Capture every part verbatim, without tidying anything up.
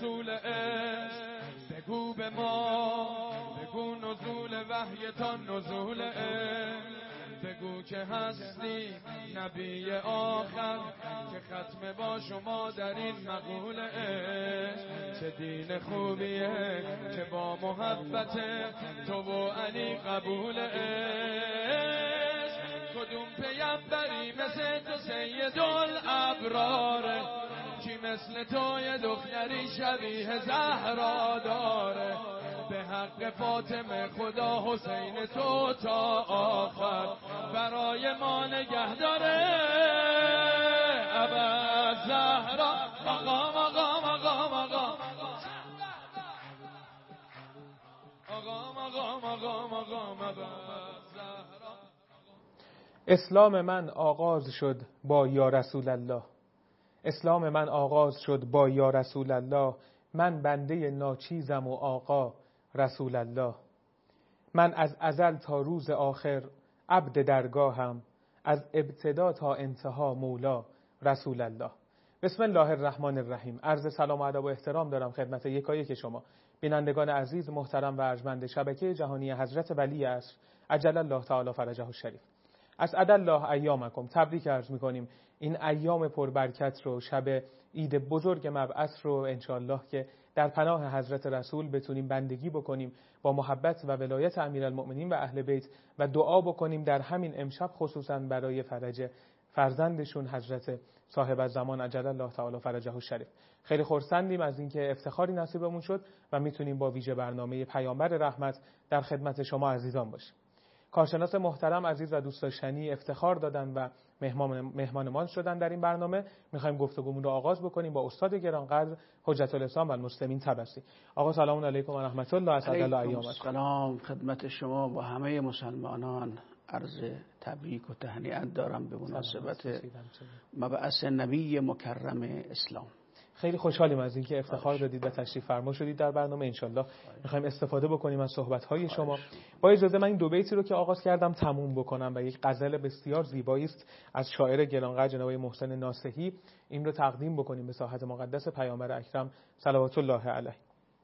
رسول عشق بگو به ما، بگو نزول وحی تا نزول عشق، بگو که هستی نبی آخر که ختم با شما در این مقول عشق. چه دین خوبیه که با محبت تو و علی قبول عشق. کدوم پیمبری مثل تو سید الابراره، کی مثل تو یه دختری شبیه زهرا داره. به حق فاطمه خدا حسین تو تا آخر برای ما نگه داره. ابا زهرا مقام مقام مقام مقام مقام مقام مقام مقام زهرا. اسلام من آغاز شد با یا رسول الله، اسلام من آغاز شد با یا رسول الله. من بنده ناچیزم و آقا رسول الله. من از ازل تا روز آخر عبد درگاهم، از ابتدا تا انتها مولا رسول الله. بسم الله الرحمن الرحیم. عرض سلام و ادب و احترام دارم خدمت یکایک شما بینندگان عزیز محترم و ارجمند شبکه جهانی حضرت ولی عصر عجل الله تعالی فرجه الشریف. اسعد الله ایامکم. تبریک عرض می‌کنیم این ایام پربرکت رو، شب عید بزرگ مبعث رو انشالله که در پناه حضرت رسول بتونیم بندگی بکنیم با محبت و ولایت امیرالمؤمنین و اهل بیت و دعا بکنیم در همین امشب خصوصا برای فرج فرزندشون حضرت صاحب الزمان عجل الله تعالی فرجه الشریف. خیلی خرسندیم از اینکه افتخاری نصیبمون شد و میتونیم با ویژه برنامه پیامبر رحمت در خدمت شما عزیزان باشیم. کارشناس محترم عزیز و دوست داشتنی افتخار دادن و مهمان مهمانمان شدن در این برنامه. میخوایم گفتگومون رو آغاز بکنیم با استاد گرانقدر حجت الاسلام و المسلمین طبسی. آقا سلام علیکم و رحمت الله. اسعد الله ایامکم. سلام خدمت شما و همه مسلمانان. عرض تبریک و تهنئت دارم به مناسبت مبعث نبی مکرم اسلام. خیلی خوشحالیم از اینکه افتخار دادید و تشریف فرما شدید در برنامه. انشالله میخوایم استفاده بکنیم از صحبت‌های شما. با اجازه من این دو بیتی رو که آغاز کردم تموم بکنم و یک غزل بسیار زیبایی است از شاعر گرانقدر جناب محسن ناصحی، این رو تقدیم بکنیم به ساحت مقدس پیامبر اکرم صلوات الله علیه.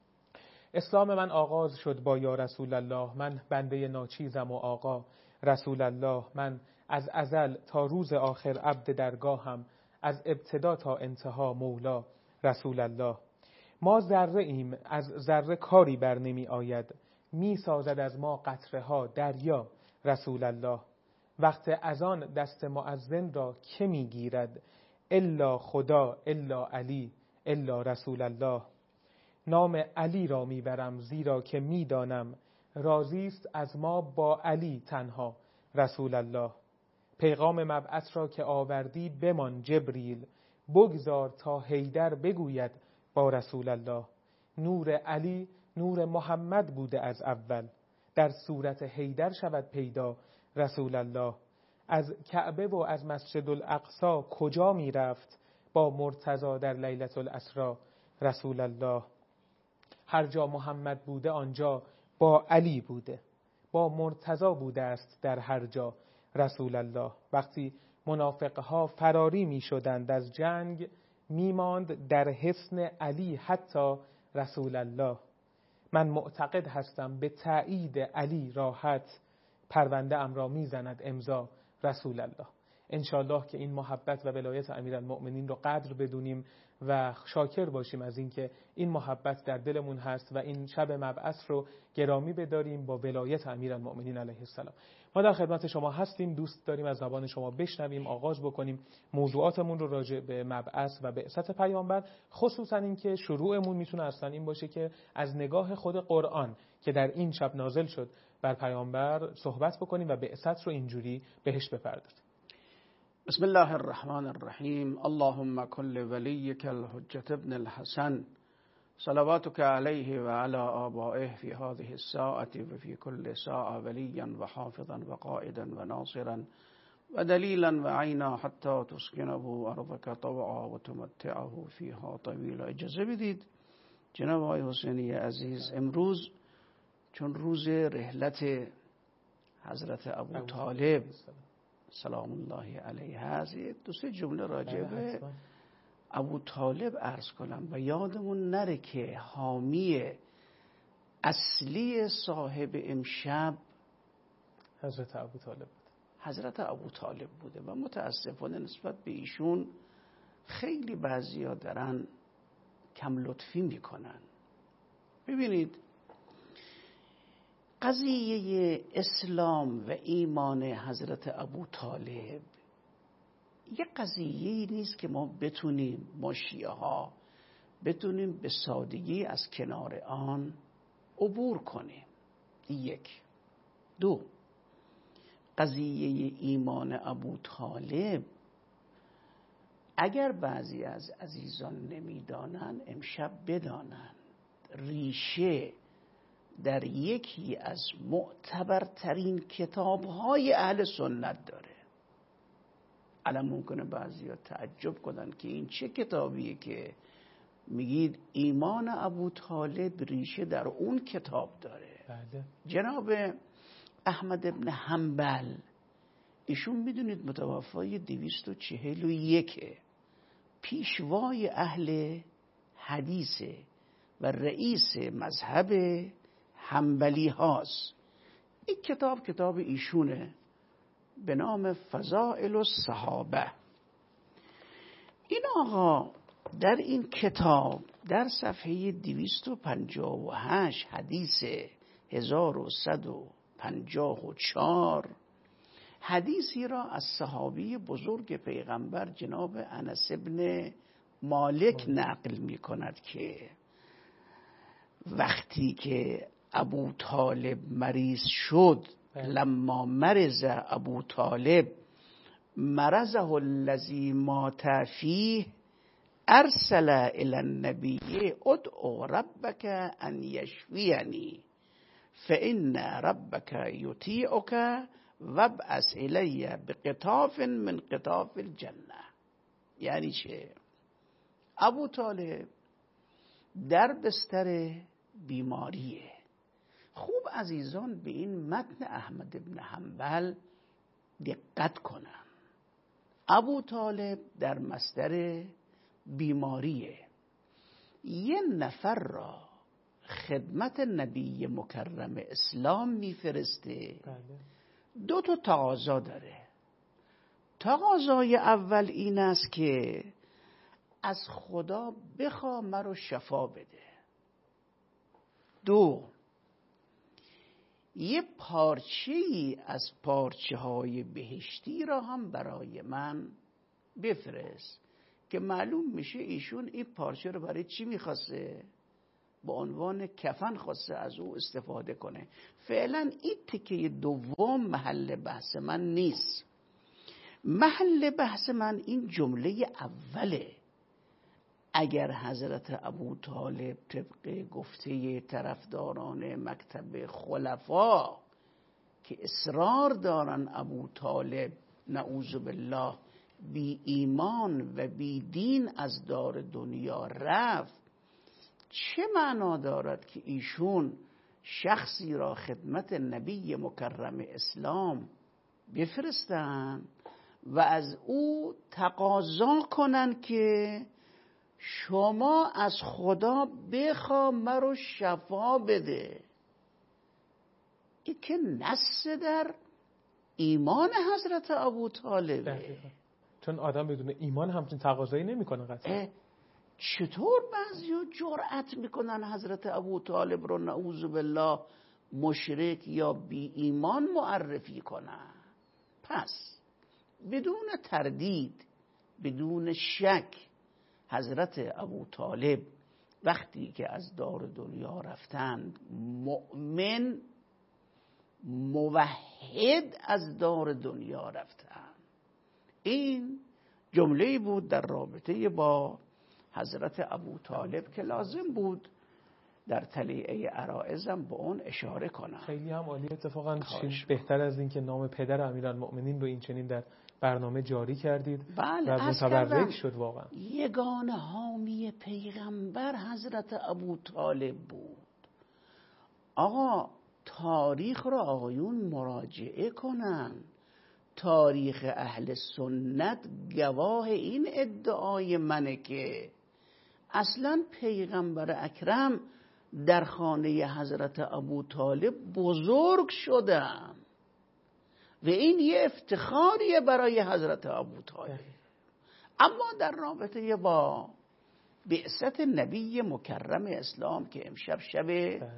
اسلام من آغاز شد با یا رسول الله، من بنده ناچیزم و آقا رسول الله. من از ازل تا روز آخر عبد درگاهم، از ابتدا تا انتها مولا رسول الله. ما ذره ایم از ذره کاری بر نمی آید، می سازد از ما قطره ها دریا رسول الله. وقت اذان دست مؤذن را که می گیرد، الا خدا الا علی الا رسول الله. نام علی را می برم زیرا که می دانم، راضی است از ما با علی تنها رسول الله. پیغام مبعث را که آوردی بمان جبریل، بگذار تا حیدر بگوید با رسول الله. نور علی نور محمد بوده از اول، در صورت حیدر شود پیدا رسول الله. از کعبه و از مسجد الاقصی کجا می رفت، با مرتضی در لیلة الاسری رسول الله. هر جا محمد بوده آنجا با علی بوده، با مرتضی بوده است در هر جا رسول الله. وقتی منافقها فراری می شدند از جنگ، می ماند در حصن علی حتی رسول الله. من معتقد هستم به تایید علی راحت، پرونده ام را می زند امضا رسول الله. انشالله که این محبت و ولایت امیرالمؤمنین رو قدر بدونیم و شاکر باشیم از اینکه این محبت در دلمون هست و این شب مبعث رو گرامی بداریم با ولایت امیرالمؤمنین علیه السلام. ما در خدمت شما هستیم، دوست داریم از زبان شما بشنویم، آغاز بکنیم موضوعاتمون رو راجع به مبعث و بعثت پیامبر، خصوصا اینکه شروعمون میتونه اصلا این باشه که از نگاه خود قرآن که در این شب نازل شد بر پیامبر صحبت بکنیم و بعثت رو اینجوری بهش بپردازیم. بسم الله الرحمن الرحیم. اللهم کل ولیک الحجة ابن الحسن صلواتك علیه و علی آبائه فی هذه الساعة و فی کل ساعة ولیا و حافظا و قائدا و ناصرا و دلیلا و عینا حتی تسکنه ارضک طوعا و تمتعه فیها طویلا. اجازه بدید جناب آقای حسینی عزیز، امروز چون روز رحلت حضرت ابو طالب سلام الله علیه هست، دو سه جمله راجع به ابو طالب عرض کنم و یادمون نره که حامی اصلی صاحب امشب حضرت ابو طالب حضرت ابو طالب بوده و متاسفانه نسبت به ایشون خیلی بعضیا دارن کم لطفی میکنن. ببینید قضیه اسلام و ایمان حضرت ابو طالب یه قضیه نیست که ما بتونیم ما شیعه ها بتونیم به سادگی از کنار آن عبور کنیم. یک. دو، قضیه ایمان ابو طالب اگر بعضی از عزیزان نمیدانند امشب بدانند ریشه در یکی از معتبرترین کتاب‌های اهل سنت داره. الان ممکنه بعضیا تعجب کنن که این چه کتابیه که میگید ایمان ابو طالب ریشه در اون کتاب داره. بله. جناب احمد ابن حنبل ایشون میدونید متوفای دویست و چهل و یکه، پیشوای اهل حدیثه و رئیس مذهب حنبلی هاست. این کتاب کتاب ایشونه به نام فضائل الصحابه. این آقا در این کتاب در صفحه دویست و پنجاه و هشت حدیث هزار و صد و پنجاه و چهار حدیثی را از صحابی بزرگ پیغمبر جناب انس ابن مالک نقل می کند که وقتی که ابو طالب مریض شد، لما مرض ابو طالب مرضه الذی مات فیه ارسل الی النبی ادعو ربک ان یشفینی فان ربک یطیعک وابعث الی بقطاف من قطاف الجنه. یعنی چه؟ ابو طالب در بستر بیماریه. خوب عزیزان به این متن احمد ابن حنبل دقت کنن. ابو طالب در بستر بیماریه، یه نفر را خدمت نبی مکرم اسلام میفرسته. دو تا تقاضا داره. تقاضای اول این است که از خدا بخوا مرا شفا بده. دو، یه پارچه ای از پارچه های بهشتی را هم برای من بفرست که معلوم میشه ایشون این پارچه رو برای چی میخواسته؟ با عنوان کفن خواسته از او استفاده کنه. فعلا این تکه دوم محل بحث من نیست. محل بحث من این جمله اوله. اگر حضرت ابو طالب طبق گفته طرفداران مکتب خلفا که اصرار دارن ابو طالب نعوذ بالله بی ایمان و بی دین از دار دنیا رفت، چه معنا دارد که ایشون شخصی را خدمت نبی مکرم اسلام بفرستن و از او تقاضا کنن که شما از خدا بخوا مرا شفا بده؟ این که نص در ایمان حضرت ابو طالبه. چون آدم بدون ایمان همچین تقاضایی نمیکنه قطعا. چطور بعضیا جرأت میکنن حضرت ابو طالب رو نعوذ بالله مشرک یا بی ایمان معرفی کنن؟ پس بدون تردید، بدون شک، حضرت ابو طالب وقتی که از دار دنیا رفتند مؤمن موحد از دار دنیا رفتند. این جمله بود در رابطه با حضرت ابو طالب که لازم بود در طلیعه عرائزم به اون اشاره کنم. خیلی هم عالی. اتفاقا بهتر از این که نام پدر امیرالمؤمنین رو این چنین در برنامه جاری کردید. بله، و متبرک شد واقعا. یگانه حامی پیغمبر حضرت ابو طالب بود. آقا تاریخ رو آقایون مراجعه کنن. تاریخ اهل سنت گواه این ادعای منه که اصلا پیغمبر اکرم در خانه حضرت ابو طالب بزرگ شدن و این یه افتخاریه برای حضرت ابو طالب. اما در رابطه با بعثت نبی مکرم اسلام که امشب شب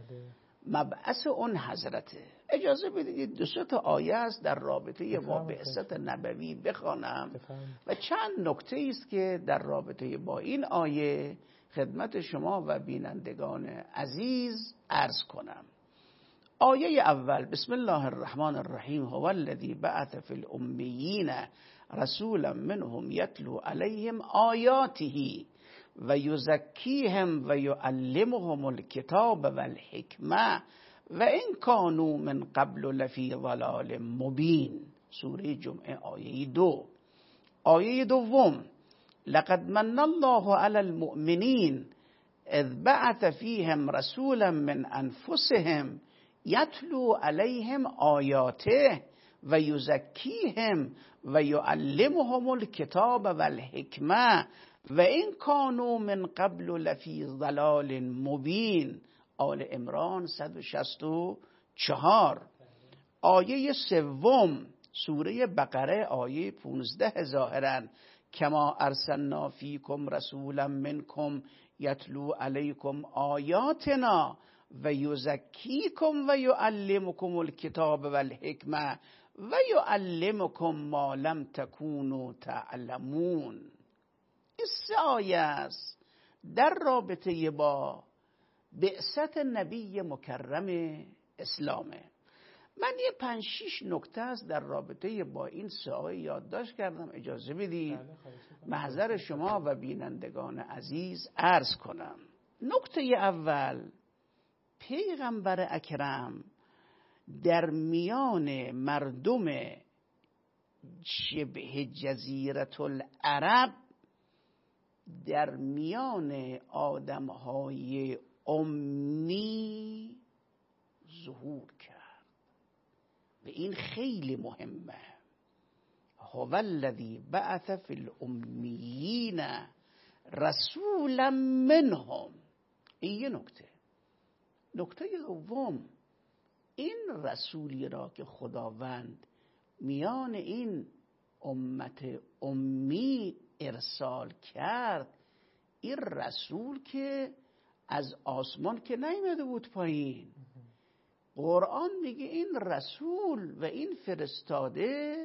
مبعث اون حضرته، اجازه بدید دو سه تا آیه است در رابطه با بعثت نبوی بخوانم و چند نکته است که در رابطه با این آیه خدمت شما و بینندگان عزیز عرض کنم. آیه اول: بسم الله الرحمن الرحیم هو الذی بعث فی الامیین رسولا منهم یتلو علیهم آیاته و یزکیهم و یعلمهم الکتاب والحکمه و این کانوا من قبل لفی ضلال مبین. سوره جمعه آیه دو. آیه دوم: لقد من الله علی المؤمنین اذ بعث فیهم رسولا من انفسهم یتلو علیهم آیاته و یزکیهم و یعلمهم الکتاب والحکمه و این کانوا من قبل لفی ضلال مبین. آل عمران صد و شصت و چهار. آیه سوم سوره بقره آیه پانزده ظاهرا: کما ارسلنا فیکم رسولا منکم یتلو علیکم آیاتنا و یزکیکم و یعلمکم الکتاب والحکمه و یعلمکم ما لم تکونوا تعلمون. این سه آیه است در رابطه با بعثت نبی مکرم اسلامه. من یه پنج شیش نکته است در رابطه با این سه آیه یادداشت کردم، اجازه بدید محضر شما و بینندگان عزیز عرض کنم. نکته اول: پیغمبر اکرم در میان مردم شبه جزیره العرب، در میان آدمهای امی ظهور کرد و این خیلی مهمه. هو الذی بعث فی الامیین رسولا منهم. این یه نکته. نکته دوم: این رسولی را که خداوند میان این امت امی ارسال کرد، این رسول که از آسمان که نیامده بود پایین. قرآن میگه این رسول و این فرستاده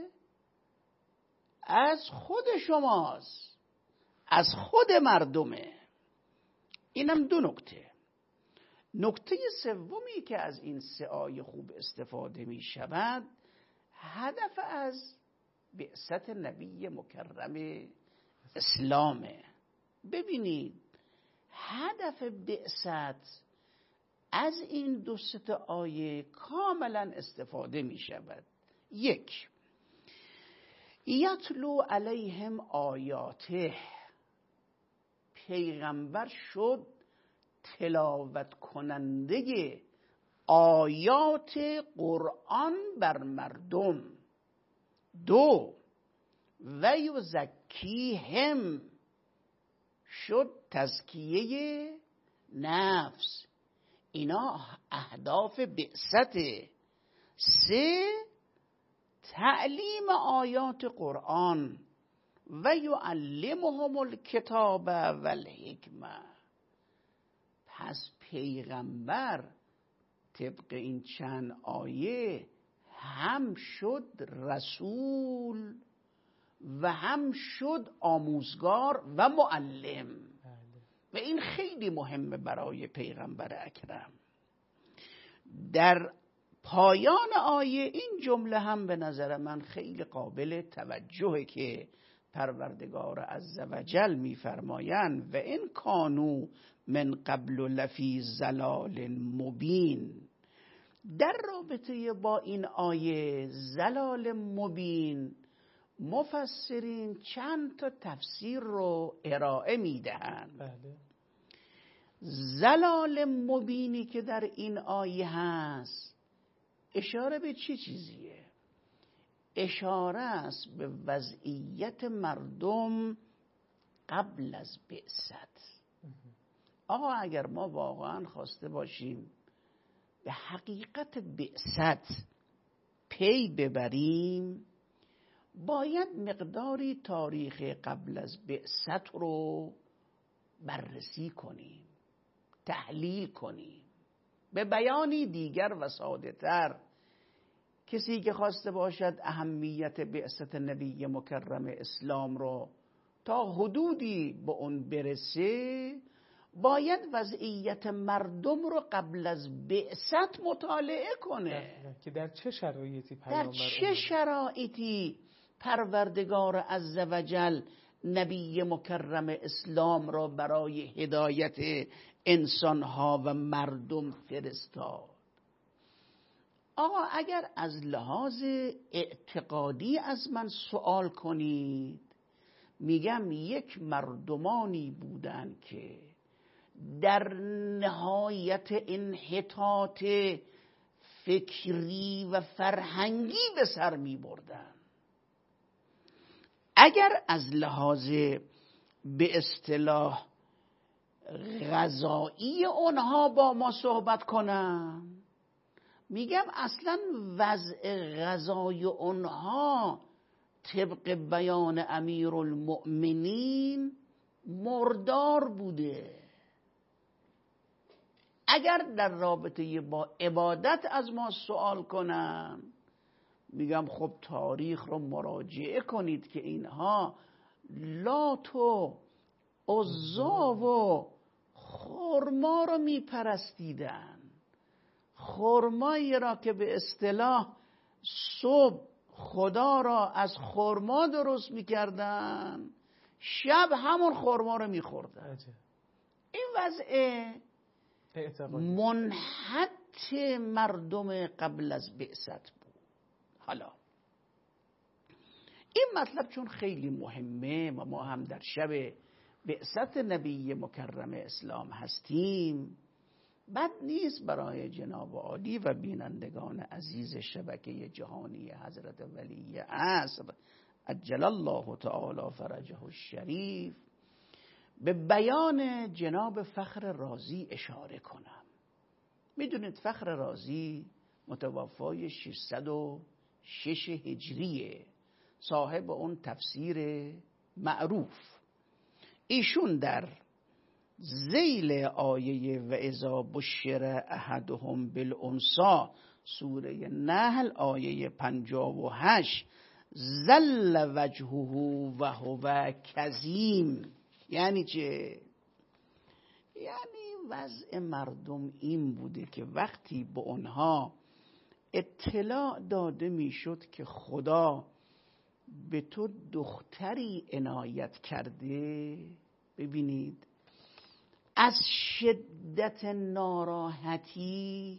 از خود شماست، از خود مردمه. اینم دو نکته. نکته سومی که از این سه آیه خوب استفاده می شود، هدف از بعثت نبی مکرم اسلامه. ببینید هدف بعثت از این دو سه آیه کاملا استفاده می شود. یک: یتلو علیهم آیاته، پیغمبر شد تلاوت کننده آیات قرآن بر مردم. دو: و یزکیهم، شد تزکیه نفس. اینا اهداف بعثته. سه: تعلیم آیات قرآن و یعلمهم الکتاب والحکمه. پس پیغمبر طبق این چند آیه هم شد رسول و هم شد آموزگار و معلم و این خیلی مهمه برای پیغمبر اکرم. در پایان آیه این جمله هم به نظر من خیلی قابل توجهه که پروردگار عزوجل میفرمایند و این کانوا من قبل لفی ضلال مبین. در رابطه با این آیه ضلال مبین مفسرین چند تا تفسیر رو ارائه میدهند. بله. ضلال مبینی که در این آیه هست اشاره به چه چیزیه؟ اشاره است به وضعیت مردم قبل از بعثت. آقا اگر ما واقعا خواسته باشیم به حقیقت بعثت پی ببریم، باید مقداری تاریخ قبل از بعثت رو بررسی کنیم، تحلیل کنیم. به بیانی دیگر و ساده تر، کسی که خواسته باشد اهمیت بعثت نبی مکرم اسلام رو تا حدودی به اون برسه، باید وضعیت مردم رو قبل از بعثت مطالعه کنه که در چه شرایطی در چه شرایطی پروردگار عزوجل نبی مکرم اسلام را برای هدایت انسانها و مردم فرستاد. آقا اگر از لحاظ اعتقادی از من سوال کنید، میگم یک مردمانی بودن که در نهایت انحطاط فکری و فرهنگی به سر می بردن. اگر از لحاظ به اصطلاح غذایی اونها با ما صحبت کنم، میگم اصلا وضع غذای اونها طبق بیان امیرالمؤمنین مردار بوده. اگر در رابطه با عبادت از ما سوال کنم، میگم خب تاریخ رو مراجعه کنید که اینها لات و عزا و خرما رو میپرستیدن. خرمایی را که به اصطلاح صبح خدا را از خرما درست میکردن، شب همون خرما رو میخوردن. این وضع منحط مردم قبل از بعثت بود. حالا این مطلب چون خیلی مهمه و ما هم در شب بعثت نبی مکرم اسلام هستیم، بد نیست برای جناب عالی و بینندگان عزیز شبکه جهانی حضرت ولی عصر عجل الله تعالی فرجه الشریف به بیان جناب فخر رازی اشاره کنم. میدونید فخر رازی متوفای ششصد و شش هجریه، صاحب اون تفسیر معروف. ایشون در ذیل آیه و اذا بشر احدهم بالانثی سوره نحل آیه پنجاه و هشت ظل وجهه و هو کظیم، یعنی چه؟ یعنی وضع مردم این بوده که وقتی به اونها اطلاع داده میشد که خدا به تو دختری عنایت کرده، ببینید از شدت ناراحتی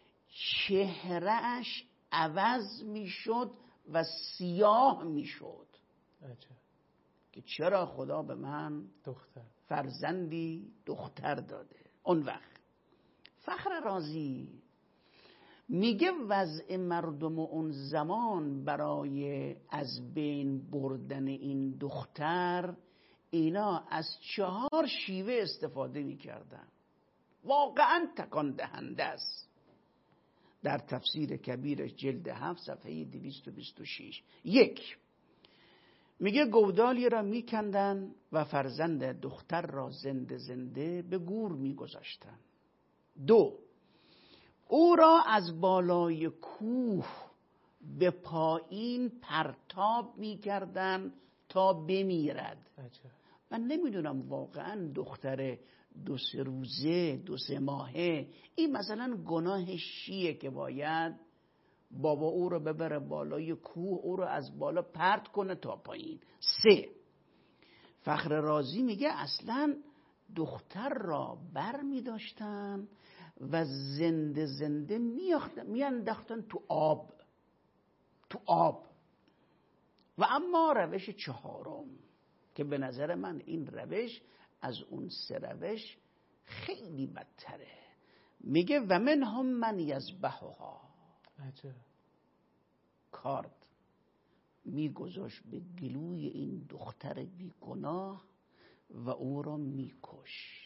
چهرهش عوض میشد و سیاه میشد که چرا خدا به من دختر فرزندی دختر داده. اون وقت فخر رازی میگه وضع مردم اون زمان برای از بین بردن این دختر، اینا از چهار شیوه استفاده میکردن. واقعا تکان دهنده است. در تفسیر کبیرش جلد هفت صفحه دویست و بیست و شش. یک، میگه گودالی را میکندن و فرزند دختر را زنده زنده به گور میگذاشتن. دو، او را از بالای کوه به پایین پرتاب میکردن تا بمیرد. من نمیدونم واقعا دختر دو سه روزه دو سه ماهه این مثلا گناهش چیه که باید بابا او رو ببره بالای کوه، او رو از بالا پرت کنه تا پایین. سه، فخر رازی میگه اصلا دختر را بر میداشتن و زنده زنده میانداختن تو آب تو آب. و اما روش چهارم که به نظر من این روش از اون سه روش خیلی بدتره، میگه و من هم من یذبحها. کارد میگذاشت به گلوی این دختر بیگناه و او را میکش.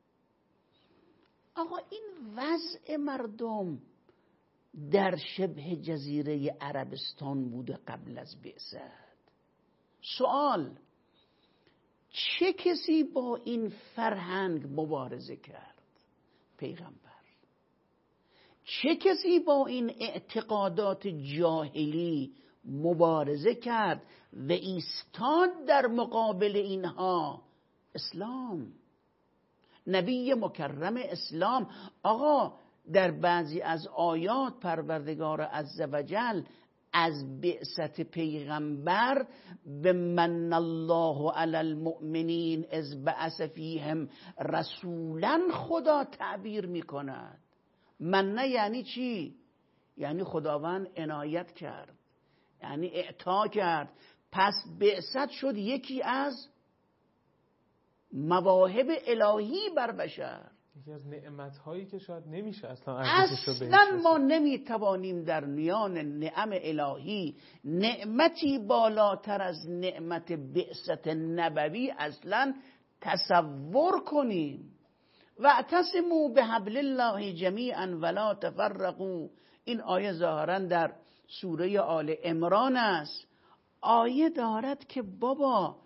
آقا این وضع مردم در شبه جزیره عربستان بوده قبل از بعثت. سوال: چه کسی با این فرهنگ مبارزه کرد؟ پیغمبر. چه کسی با این اعتقادات جاهلی مبارزه کرد و ایستاد در مقابل اینها؟ اسلام، نبی مکرم اسلام. آقا در بعضی از آیات پروردگار عزوجل از بعثت پیغمبر به من الله علی المؤمنین اذ بعث فیهم رسولا خدا تعبیر میکند. من یعنی چی؟ یعنی خداوند عنایت کرد، یعنی اعطا کرد. پس بعثت شد یکی از مواهب الهی بر بشر، یکی از نعمت‌هایی که شاید نمیشه اصلا اصلا ما نمیتوانیم در میان نعم الهی نعمتی بالاتر از نعمت بعثت نبوی اصلا تصور کنیم. واعتصموا بحبل الله جمیعا ولا تفرقوا. این آیه ظاهرا در سوره آل عمران است. آیه دارد که بابا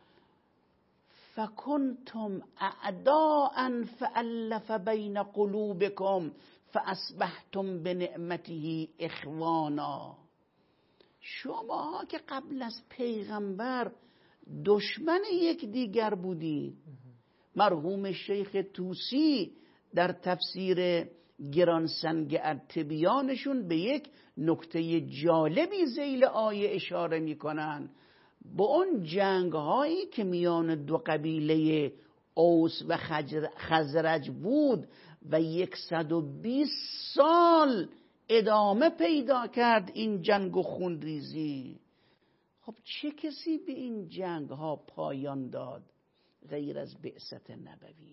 فکنتم اعداء فالف بین قلوبکم فاصبحتم بنعمته اخوانا. شما که قبل از پیغمبر دشمن یک دیگر بودید. مرحوم شیخ طوسی در تفسیر گرانسنگ التبیانشون به یک نکته جالبی ذیل آیه اشاره میکنن. با اون جنگ هایی که میان دو قبیله اوس و خزرج بود و یکصد و بیست سال ادامه پیدا کرد این جنگ و خونریزی. خب چه کسی به این جنگ ها پایان داد غیر از بعثت نبوی؟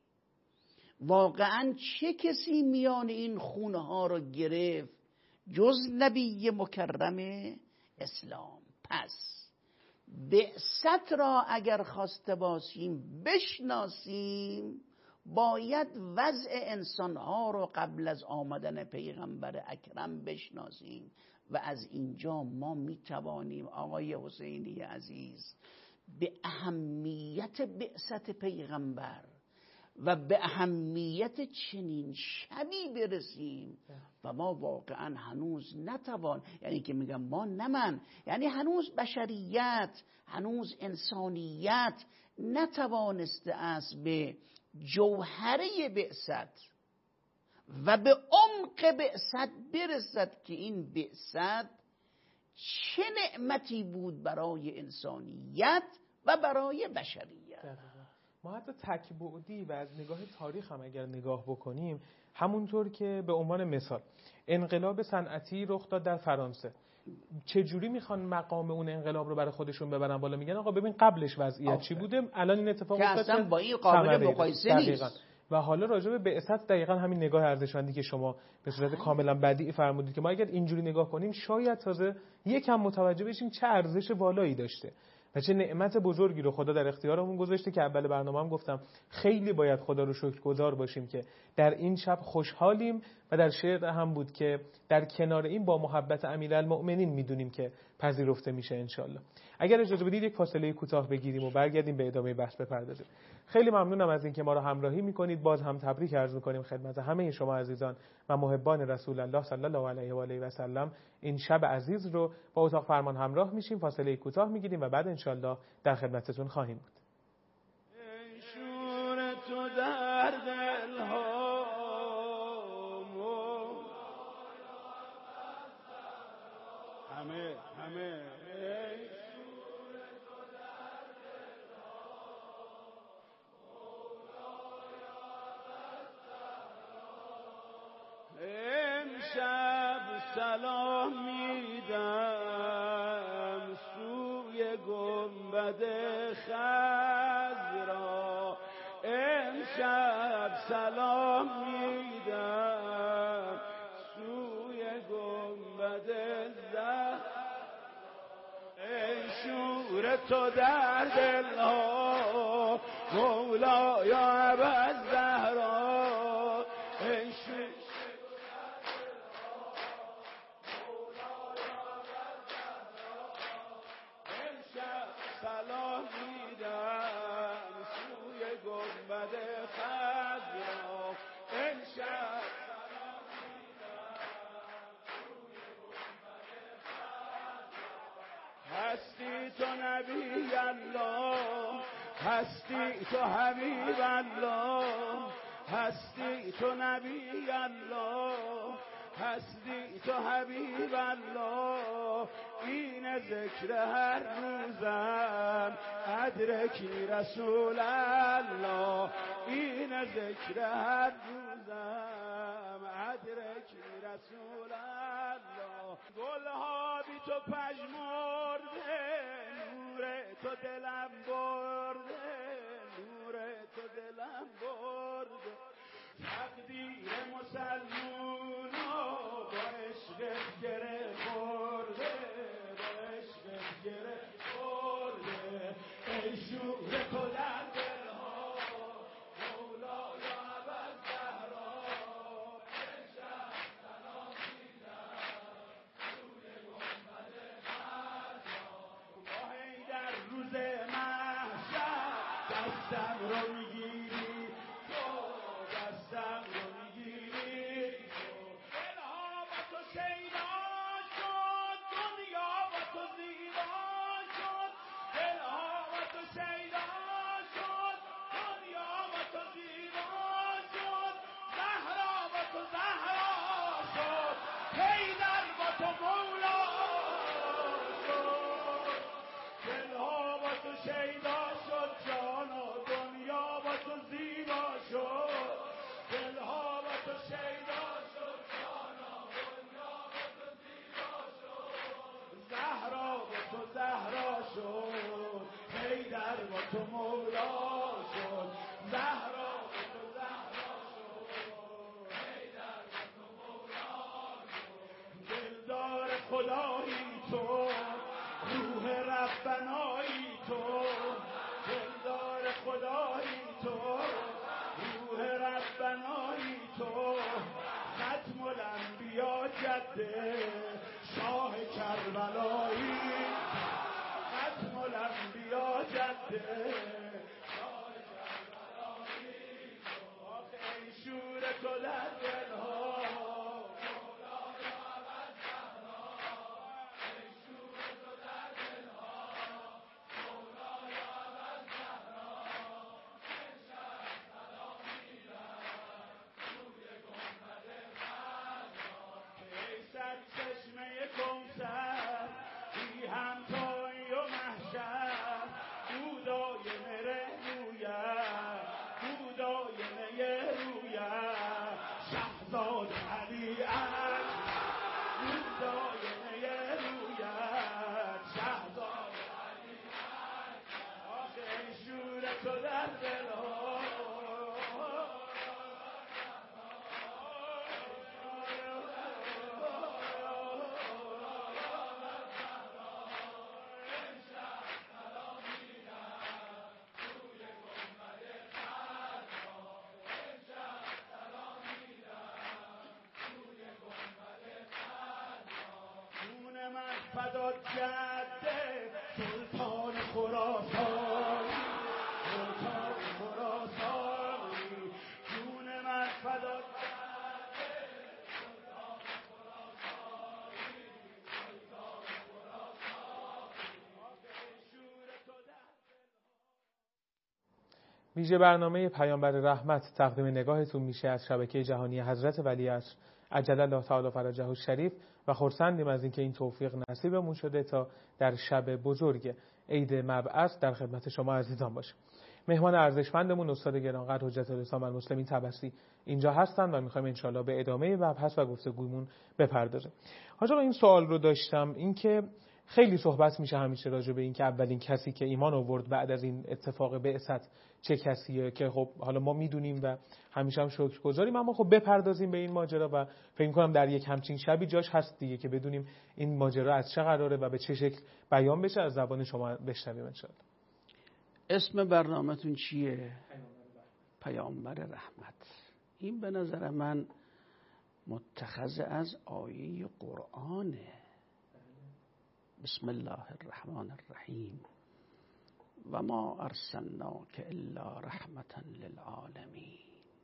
واقعا چه کسی میان این خونه ها رو گرفت جز نبی مکرم اسلام؟ پس بعثت را اگر خواسته باشیم بشناسیم، باید وضع انسان ها رو قبل از آمدن پیغمبر اکرم بشناسیم. و از اینجا ما میتوانیم آقای حسینی عزیز به اهمیت بعثت پیغمبر و به اهمیت چنین شبی برسیم. و ما واقعا هنوز نتوان، یعنی که میگم ما نه من، یعنی هنوز بشریت، هنوز انسانیت نتوانسته است به جوهره بعثت و به عمق بعثت برسد که این بعثت چه نعمتی بود برای انسانیت و برای بشریت. ما حتی تک‌بعدی و از نگاه تاریخ هم اگر نگاه بکنیم، همونطور که به عنوان مثال انقلاب صنعتی رخ داد در فرانسه، چجوری میخوان مقام اون انقلاب رو برای خودشون ببرن بالا؟ میگن آقا ببین قبلش وضعیت چی بوده، الان این اتفاق افتاد که اصلا با این قابل مقایسه نیست. و حالا راجع به بعثت دقیقاً همین نگاه ارزشمندی که شما به صورت کاملا بدیعی فرمودید که ما اگر اینجوری نگاه کنیم شاید تازه یکم متوجه بشیم چه ارزش والایی داشته و چه نعمت بزرگی رو خدا در اختیارمون گذاشته که اول برنامه هم گفتم خیلی باید خدا رو شکرگزار باشیم که در این شب خوشحالیم. و در شعر هم بود که در کنار این با محبت امیرالمؤمنین میدونیم که پذیرفته میشه انشالله. اگر اجازه بدید یک فاصله کوتاه بگیریم و برگردیم به ادامه بحث بپردازیم. خیلی ممنونم از اینکه ما رو همراهی میکنید. باز هم تبریک عرض میکنیم خدمت همه شما عزیزان و محبان رسول الله صلی الله علیه و آله و سلم. این شب عزیز رو با اتاق فرمان همراه میشیم، فاصله کوتاه میگیریم و بعد انشالله در خدمتتون خواهیم بود. شور تو در دل‌ها همه همه امشب سلام میدم سوی گنبد خضرا، امشب سلام میدم سوی گنبد زهرا. تو در دلها مولا یا ابوالزهرا ای سلام میدم سوی گنبد خضرا امشب سلام میدم سوی گنبد خضرا هستی تو نبی الله هستی تو حبیب الله هستی تو نبی الله هستی تو حبیب الله این ذکر هر روزم ادرکی رسول الله این ذکر هر روزم ادرکی رسول الله گلها بی تو پژمرده نور تو دلم برده نور تو دلم برده تقدیر مسلمونا با عشقت گره خورده با عشقت گره خورده ای شور تو در دلها مولا یا ابوالزهرا امشب سلام میدم سوی گنبد خضرا با حیدر روز محشر دستم رو میگیری تو دستم رو میگیری دلها با تو شیدا شد دنیا با تو زیبا شد دلها با تو شیدا شد دنیا با تو زیبا شد زهرا با تو زهرا شد حیدر با تو مولا شد دلها با تو شیدا شد جانا دنیا با تو زیبا شد دلها با تو شیدا شد جانا دنیا با تو زیبا شد زهرا با تو زهرا شد حیدر با تو مولا شد زهرا با تو زهرا شد حیدر با تو مولا شد دلدار خدایی تو روح ربنایی تو دلدار خدایی تو روح ربنایی تو ختم الانبیا جده شاه کربلایی ختم الانبیا جده شاه کربلایی آخه ای شور تو در دلها چشمه کوثر بی همتای و محشر بودای مره رویت بودای مه رویت شهزاد علی اکبر بودای مه رویت شهزاد علی اکبر آخه ای شور تو در دلها فدات جده سلطان خراسانی سلطان خراسانی جون من فدات جده سلطان خراسانی سلطان خراسانی شور تو در ویژه برنامه پیامبر رحمت تقدیم نگاهتون میشه از شبکه جهانی حضرت ولیعصر عجل الله تعالی فرجه الشریف و خرسندیم از اینکه این توفیق نصیبمون شده تا در شب بزرگ عید مبعث در خدمت شما عزیزان باشیم. مهمان ارزشمندمون استاد گرانقدر حجت الاسلام المسلمین طبسی اینجا هستن و میخوایم انشالله به ادامه مبحث و گفتگومون بپردازیم. حاج آقا این سوال رو داشتم، اینکه خیلی صحبت میشه همیشه راجع به این که اولین کسی که ایمان آورد بعد از این اتفاق بعثت چه کسیه، که خب حالا ما میدونیم و همیشه هم شکرگزاریم، اما خب بپردازیم به این ماجرا و فکر می‌کنم در یک همچین شبی جاش هست دیگه که بدونیم این ماجرا از چه قراره و به چه شکل بیان بشه. از زبان شما بشنویم ان شاءالله. اسم برنامه‌تون چیه؟ پیامبر رحمت. این به نظر من متخذ از آیه قرآنه. بسم الله الرحمن الرحیم و ما ارسلناک الا رحمتا للعالمین.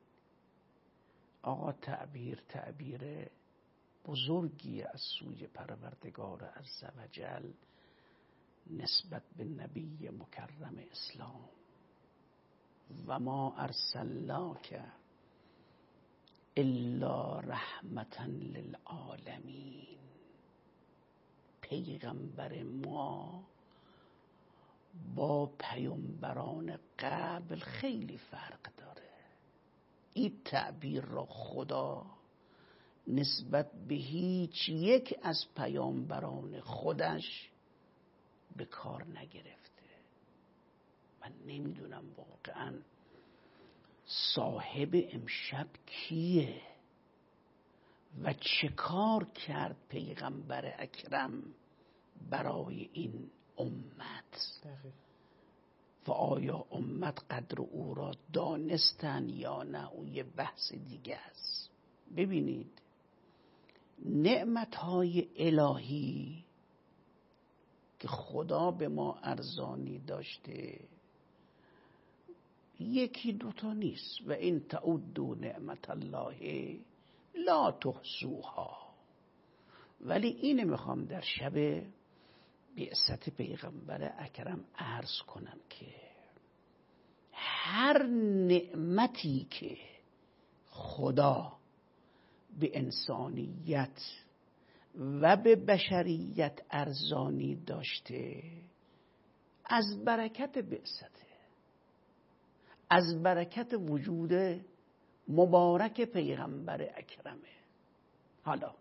آقا تعبیر تعبیر بزرگی از سوی پروردگار عزوجل نسبت به نبی مکرم اسلام. و ما ارسلناک الا رحمتا للعالمین. پیغمبر ما با پیامبران قبل خیلی فرق داره. این تعبیر را خدا نسبت به هیچ یک از پیامبران خودش به کار نگرفته. من نمیدونم واقعا صاحب امشب کیه و چه کار کرد پیغمبر اکرم برای این امت و آیا امت قدر او را دانستن یا نه، او یه بحث دیگه است. ببینید نعمتهای الهی که خدا به ما ارزانی داشته یکی دوتا نیست. و این تعدوا نعمت الله لا تحصوها. ولی اینو میخوام در شب بعثت پیغمبر اکرم عرض کنم که هر نعمتی که خدا به انسانیت و به بشریت ارزانی داشته از برکت بعثته، از برکت وجود مبارک پیغمبر اکرمه. حالا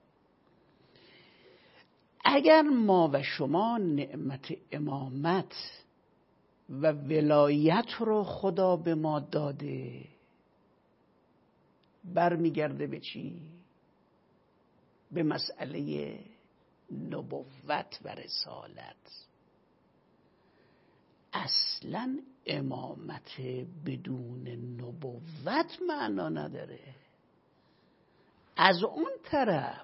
اگر ما و شما نعمت امامت و ولایت رو خدا به ما داده، برمیگرده به چی؟ به مسئله نبوت و رسالت. اصلا امامت بدون نبوت معنا نداره. از اون طرف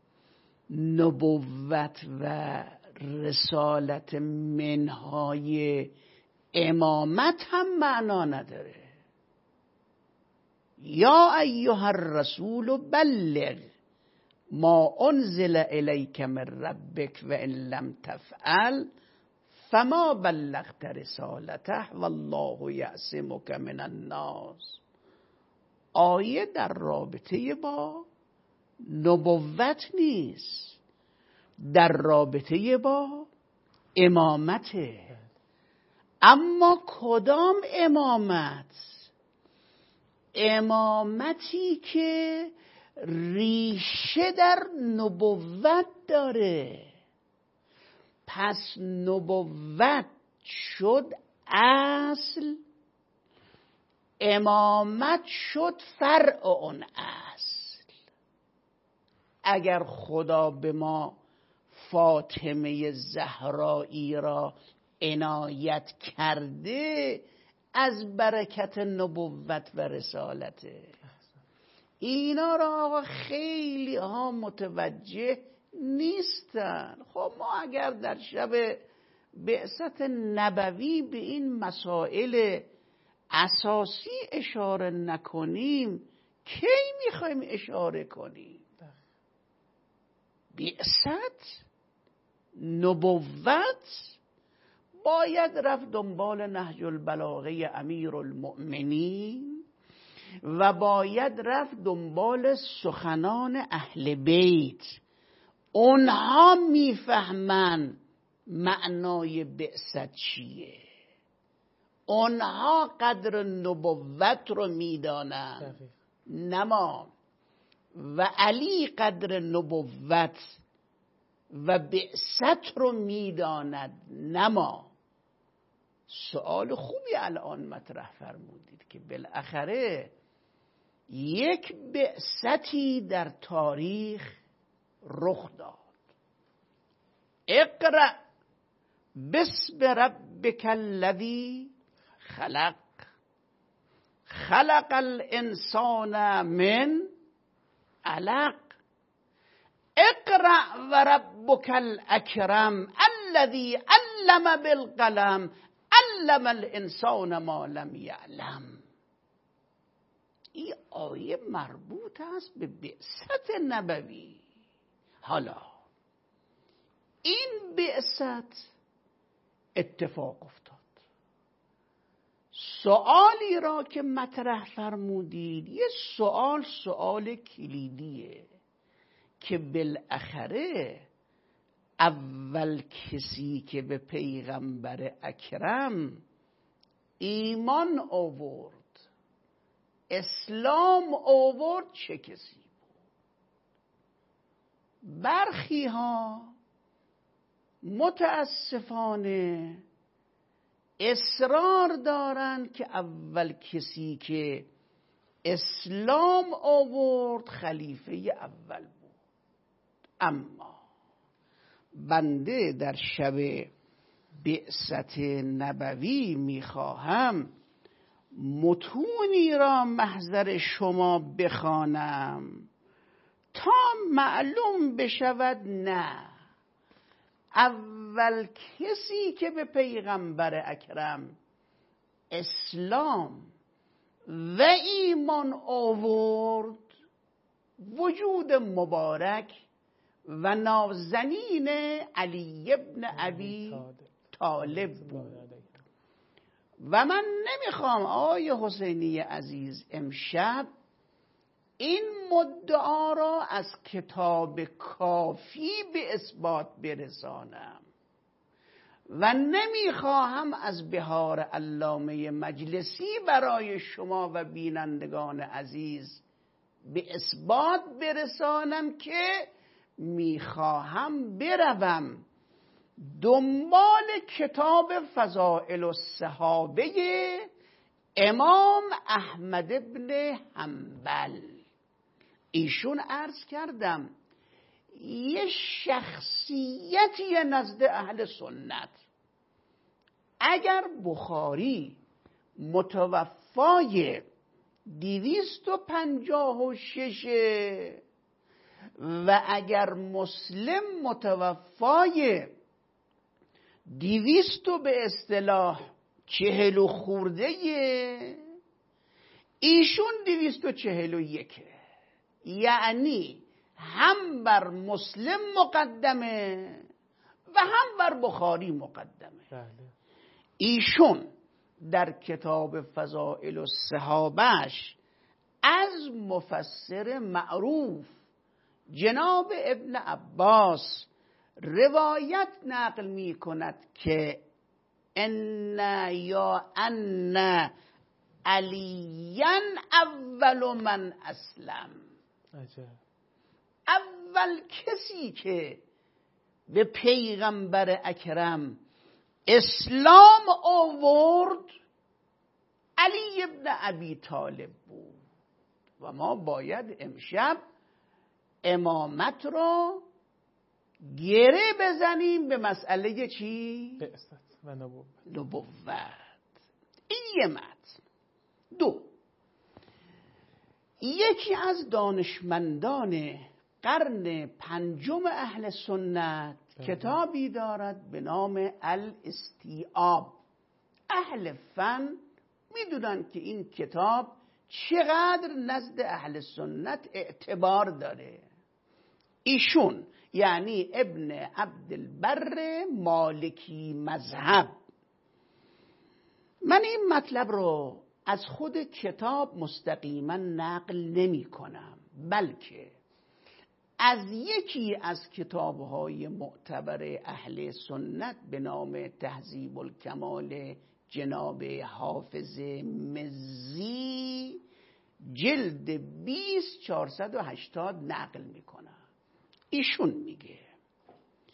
نبوت و رسالت منهای امامت هم معنا نداره. یا ایها الرسول بلغ ما انزل الیک من ربک و ان لم تفعل فما بلغت رسالته والله یعصمک من الناس. آیه در رابطه با نبوت نیست، در رابطه با امامته. اما کدام امامت؟ امامتی که ریشه در نبوت داره. پس نبوت شد اصل، امامت شد فرع اون اصل. اگر خدا به ما فاطمه زهرایی را عنایت کرده، از برکت نبوت و رسالته. اینا را آقا خیلی ها متوجه نیستن. خب ما اگر در شب بعثت نبوی به این مسائل اساسی اشاره نکنیم، کی میخوایم اشاره کنیم؟ بعثت نبوت باید رفت دنبال نهج البلاغه امیر المؤمنین و باید رفت دنبال سخنان اهل بیت. اونها میفهمن معنای بعثت چیه، اونها قدر نبوت رو میدانن، نه ما. و علی قدر نبوت و بعثت رو میداند نما. سوال خوبی الان مطرح فرمودید که بالاخره یک بعثتی در تاریخ رخ داد. اقرأ بسم ربک الذی خلق خلق الانسان من علق اقرأ و ربک الاکرم الذی علم بالقلم علم الانسان ما لم یعلم. این آیه مربوط است به بعثت نبوی. حالا این بعثت اتفاق افتاد. سوالی را که مطرح فرمودید یه سوال سوال کلیدیه که بالاخره اول کسی که به پیغمبر اکرم ایمان آورد، اسلام آورد، چه کسی بود؟ برخی ها متاسفانه اصرار دارند که اول کسی که اسلام آورد خلیفه اول بود. اما بنده در شب بعثت نبوی میخواهم متونی را محضر شما بخوانم تا معلوم بشود نه، اول کسی که به پیغمبر اکرم اسلام و ایمان آورد وجود مبارک و نازنین علی ابن ابی طالب بود. و من نمیخوام آقای حسینی عزیز امشب این مدعا را از کتاب کافی به اثبات برسانم و نمیخواهم از بهار علامه مجلسی برای شما و بینندگان عزیز به اثبات برسانم که میخواهم بروم دنبال کتاب فضائل الصحابه امام احمد ابن حنبل. ایشون عرض کردم یه شخصیتی نزد اهل سنت، اگر بخاری متوفای دویست و پنجاه و شش و اگر مسلم متوفای دویست و به اصطلاح چهل و خورده، ایشون دویست و چهل و یکه، یعنی هم بر مسلم مقدمه و هم بر بخاری مقدمه. ایشون در کتاب فضائل الصحابهش از مفسر معروف جناب ابن عباس روایت نقل می کند که ان یا ان علیاً اول من اسلم. عجب. اول کسی که به پیغمبر اکرم اسلام آورد علی ابن ابی طالب بود. و ما باید امشب امامت رو گره بزنیم به مسئله چی؟ بعثت و نبوت. نبوت. این یه متن. دو، یکی از دانشمندان قرن پنجم اهل سنت کتابی دارد به نام الاستیعاب. اهل فن میدونن که این کتاب چقدر نزد اهل سنت اعتبار داره. ایشون یعنی ابن عبدالبر مالکی مذهب، من این مطلب رو از خود کتاب مستقیما نقل نمی کنم، بلکه از یکی از کتابهای معتبر اهل سنت به نام تهذیب الکمال جناب حافظ مزی جلد بیست چهارصد و هشتاد نقل میکنم. ایشون میگه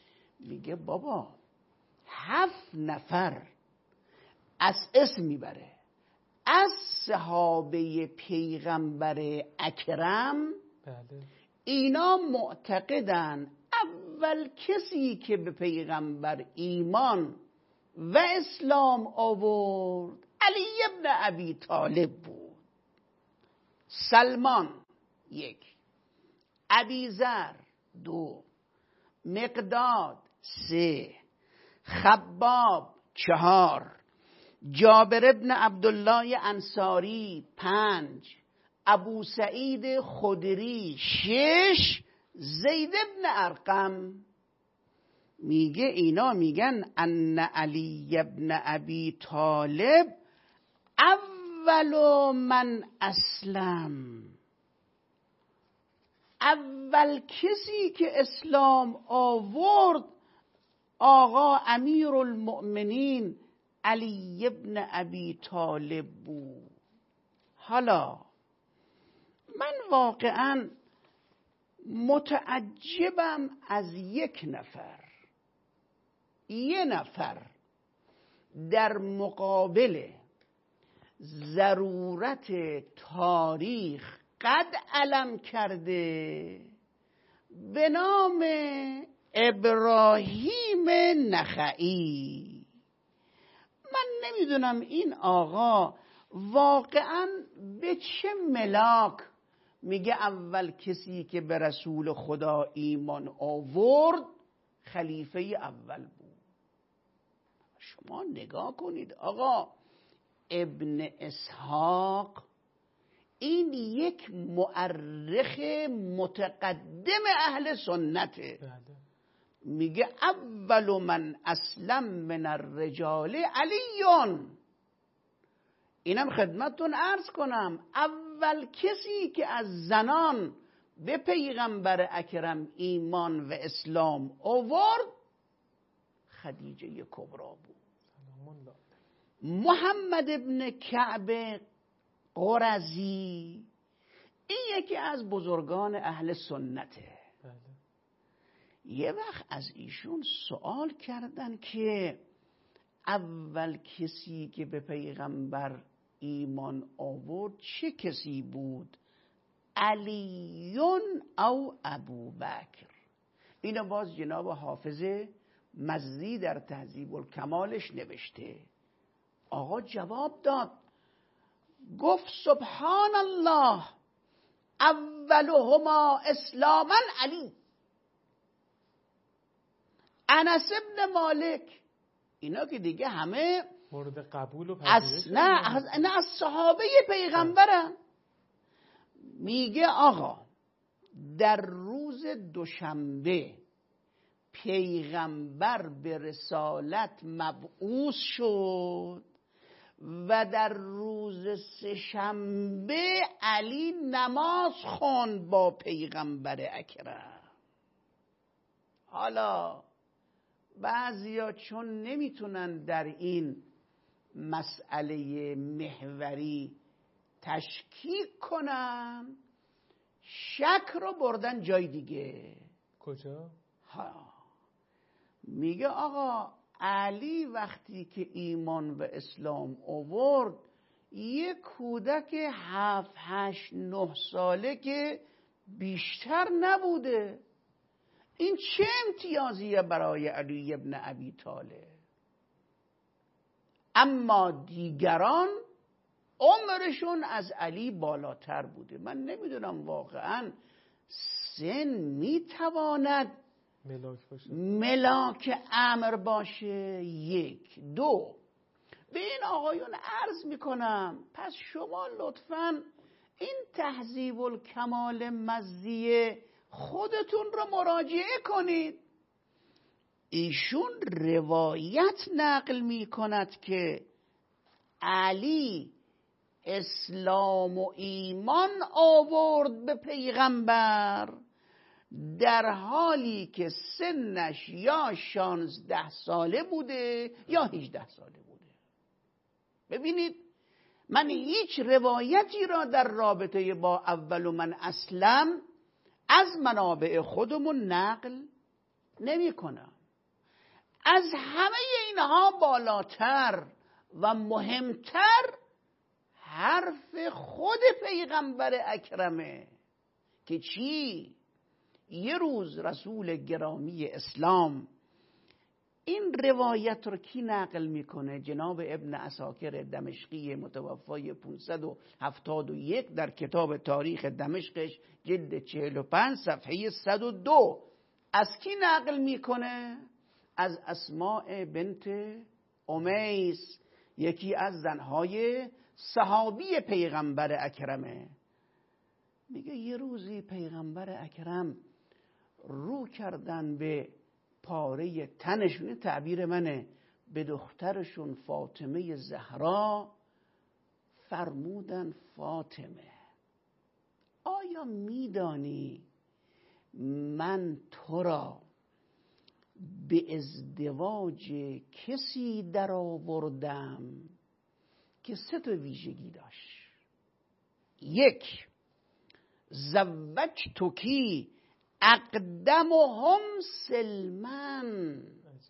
میگه بابا هفت نفر از اسم میبره از صحابه پیغمبر اکرم، بله. اینا معتقدن اول کسی که به پیغمبر ایمان و اسلام آورد علی ابن ابی طالب بود. سلمان یک، ابیذر دو، مقداد سه، خباب چهار، جابر ابن عبدالله انصاری پنج، ابو سعید خدری شش، زید ابن ارقم. میگه اینا میگن ان علی ابن ابی طالب اول من اسلم، اول کسی که اسلام آورد آقا امیر المؤمنین علی ابن ابی طالب بود. حالا من واقعا متعجبم از یک نفر، یه نفر در مقابل ضرورت تاریخ قد علم کرده به نام ابراهیم نخعی. من نمیدونم این آقا واقعا به چه ملاک میگه اول کسی که به رسول خدا ایمان آورد خلیفه اول بود. شما نگاه کنید آقا، ابن اسحاق این یک مورخ متقدم اهل سنته، میگه اول من اسلم من الرجال علیون. اینم خدمتتون عرض کنم اول کسی که از زنان به پیغمبر اکرم ایمان و اسلام آورد خدیجه کبرا بود. محمد ابن کعب قرظی این یکی از بزرگان اهل سنته. یه وقت از ایشون سوال کردن که اول کسی که به پیغمبر ایمان آورد چه کسی بود؟ علیون او ابوبکر؟ اینو باز جناب حافظ مزی در تهذیب الکمالش نوشته. آقا جواب داد، گفت سبحان الله اولهما اسلاما علی. انس ابن مالک اینا که دیگه همه مورد قبول و پذیرش نه از نه از صحابه پیغمبرن. میگه آقا در روز دوشنبه پیغمبر به رسالت مبعوث شد و در روز سه‌شنبه علی نماز خوند با پیغمبر اکرم. حالا بعضیا چون نمیتونن در این مسئله محوری تشکیک کنن شک رو بردن جای دیگه. کجا؟ ها. میگه آقا علی وقتی که ایمان و اسلام آورد یک کودک هفت هشت نه ساله که بیشتر نبوده، این چه امتیازیه برای علی ابن ابی طالب؟ اما دیگران عمرشون از علی بالاتر بوده. من نمیدونم واقعا سن میتواند ملاک باشه، ملاک امر باشه. یک دو به این آقایون عرض میکنم پس شما لطفاً این تهذیب الکمال مزیه خودتون رو مراجعه کنید. ایشون روایت نقل می کند که علی اسلام و ایمان آورد به پیغمبر در حالی که سنش یا شانزده ساله بوده یا هجده ساله بوده. ببینید من هیچ روایتی را در رابطه با اول من اسلم از منابع خودمون نقل نمی کنم. از همه اینها بالاتر و مهمتر حرف خود پیغمبر اکرمه که چی؟ یه روز رسول گرامی اسلام، این روایت رو کی نقل میکنه؟ جناب ابن عساکر دمشقی متوفای پانصد و هفتاد و یک در کتاب تاریخ دمشقش جلد چهل و پنج صفحه صد و دو. از کی نقل میکنه؟ از اسماء بنت امیس، یکی از زنهای صحابی پیغمبر اکرمه. میگه یه روزی پیغمبر اکرم رو کردن به پاره تنشون، تعبیر منه، به دخترشون فاطمه زهرا، فرمودن فاطمه آیا میدانی من تو را به ازدواج کسی در آوردم که سه تا ویژگی داشت؟ یک، زوجتکی اقدمهم سلمن،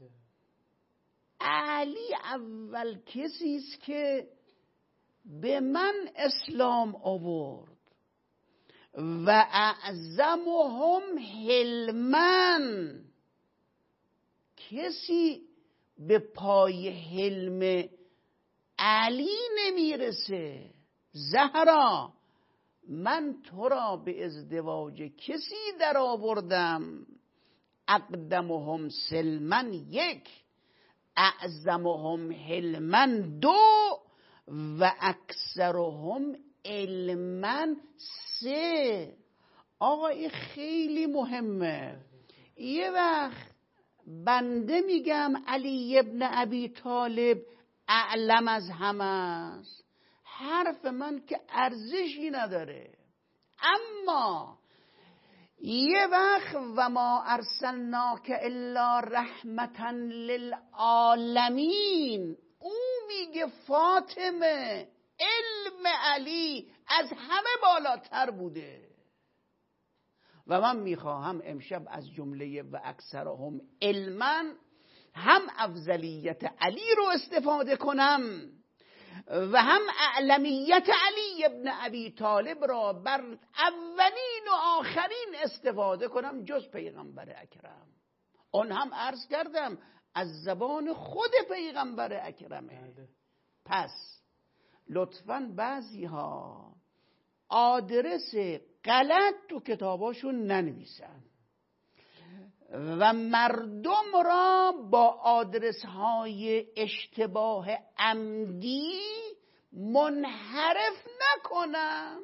علی اول کسی است که به من اسلام آورد، و اعظمهم حلمن، کسی به پای حلم علی نمیرسه. زهرا من تو را به ازدواج کسی در آوردم، اقدمهم سلمن یک، اعظمهم حلمن دو، و اکثرهم علمن سه. آقا این خیلی مهمه. یه وقت بنده میگم علی ابن ابی طالب اعلم از همه است، حرف من که ارزشی نداره. اما یه وقت و ما ارسلناک الا رحمتا للعالمین، او میگه فاطمه علم علی از همه بالاتر بوده. و من میخواهم امشب از جمله و اکثرهم علما هم افضلیت علی رو استفاده کنم و هم اعلمیت علی ابن ابی طالب را بر اولین و آخرین استفاده کنم جز پیغمبر اکرم. اون هم عرض کردم از زبان خود پیغمبر اکرمه. پس لطفاً بعضی ها آدرس غلط تو کتاباشون ننویسن و مردم را با آدرس های اشتباه عمدی منحرف نکنن.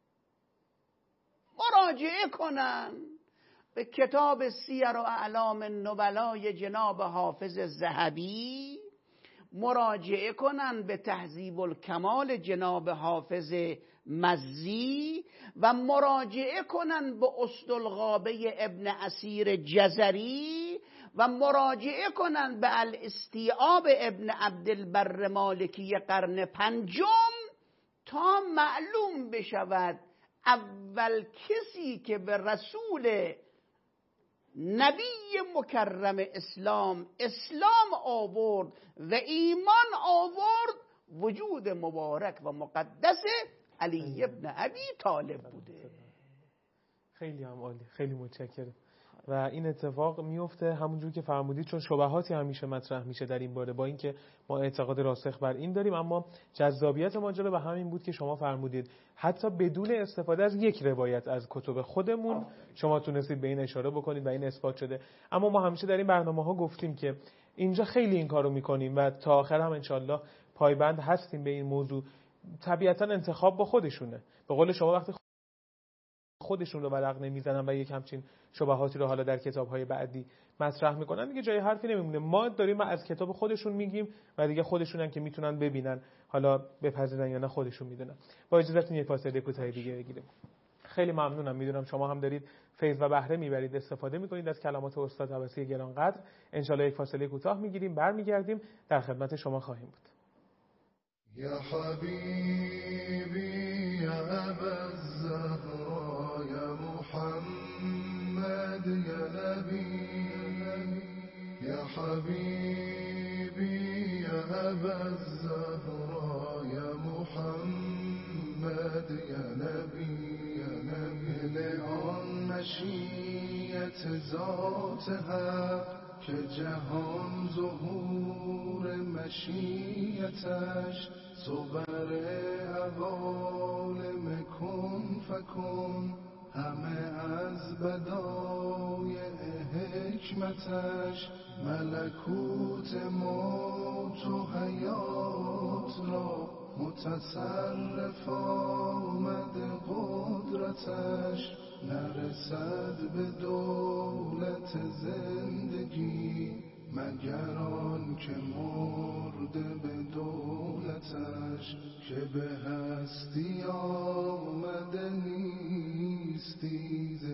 مراجعه کنن به کتاب سیر و اعلام النبلای جناب حافظ ذهبی، مراجعه کنن به تهذیب الکمال جناب حافظ مزی، و مراجعه کنن به اسدالغابه ابن اسیر جزری، و مراجعه کنن به الاستیعاب ابن عبدالبر مالکی قرن پنجم، تا معلوم بشود اول کسی که به رسول نبی مکرم اسلام اسلام آورد و ایمان آورد وجود مبارک و مقدس علی ابن ابی طالب بوده. خیلی هم عالی، خیلی متشکرم. و این اتفاق میفته همونجور که فرمودید، چون شبهاتی همیشه مطرح میشه در این باره، با اینکه ما اعتقاد راسخ بر این داریم، اما جذابیت ماجرا به همین بود که شما فرمودید حتی بدون استفاده از یک روایت از کتب خودمون شما تونستید به این اشاره بکنید و این اثبات شده. اما ما همیشه در این برنامه‌ها گفتیم که اینجا خیلی این کارو میکنیم و تا آخر هم انشالله پایبند هستیم به این موضوع. طبیعتا انتخاب با خودشونه. به قول شما وقتی خودشون رو ورق نمیزنن و یک همچین شبهاتی رو حالا در کتاب‌های بعدی مطرح میکنن، دیگه جای حرفی نمیمونه. ما داریم از کتاب خودشون میگیم و دیگه خودشونن که میتونن ببینن، حالا بپذیرن یا نه خودشون میدونن. با اجازهتون یه فاصله کوتاهی دیگه بگیریم. خیلی ممنونم. میدونم شما هم دارید فیض و بهره میبرید، استفاده میکنید از کلمات استاد عباسی گرانقدر. ان شاء الله یک فاصله کوتاه میگیریم، برمیگردیم، در خدمت شما خواهیم بود. یا حبیبی یا ابا الزهرا یا محمد یا نبی یا حبیبی أبا الزهراء يا محمد يا نبي يا نبی لآن مشیت ذات حق که جهان ظهور مشیتش صبر عوالم کن فکن همه از بدایع حکمتش ملکوت موت و حیات را متصرف آمد قدرتش نرسد به دولت زندگی مگر آن که مرده به دولتش که به هستی آمده نیستی ز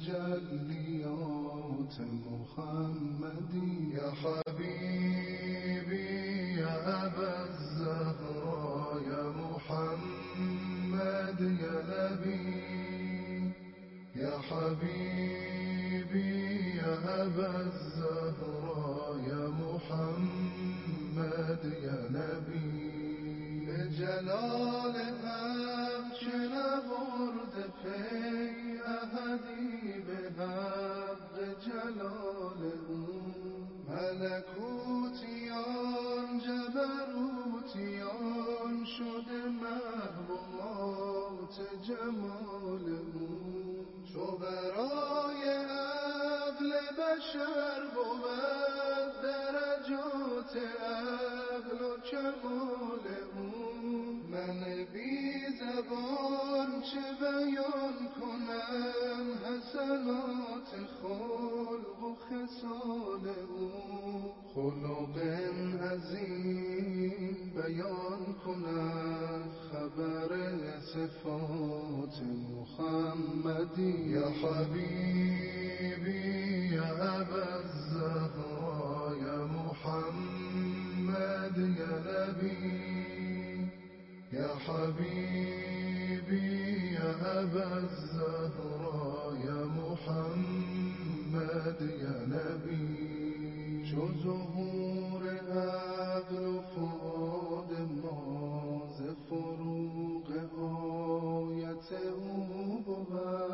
تجلیات محمدی یا حبیبی یا ابا الزهراء یا محمد یا نبی یا حبیبی یا ابا الزهراء یا محمد یا نبی به جلال حق چه نبرد پی احدی به حق جلال او ملکوتیان جبروتیان شده محرومات جمال او چو برای عقل بشر بود درجات عقل و کمال او من بی زبان چه بیان کنم حسنات خلق و خصال او خلق عظیم بیان کنم خبر صفات محمدی یا حبیبی یا ابا الزهراء یا محمد یا نبی یا حبیبی یا ابا الزهراء یا محمد یا نبی چو ظهور عقل و فؤاد ما ز فروغ آیت او بود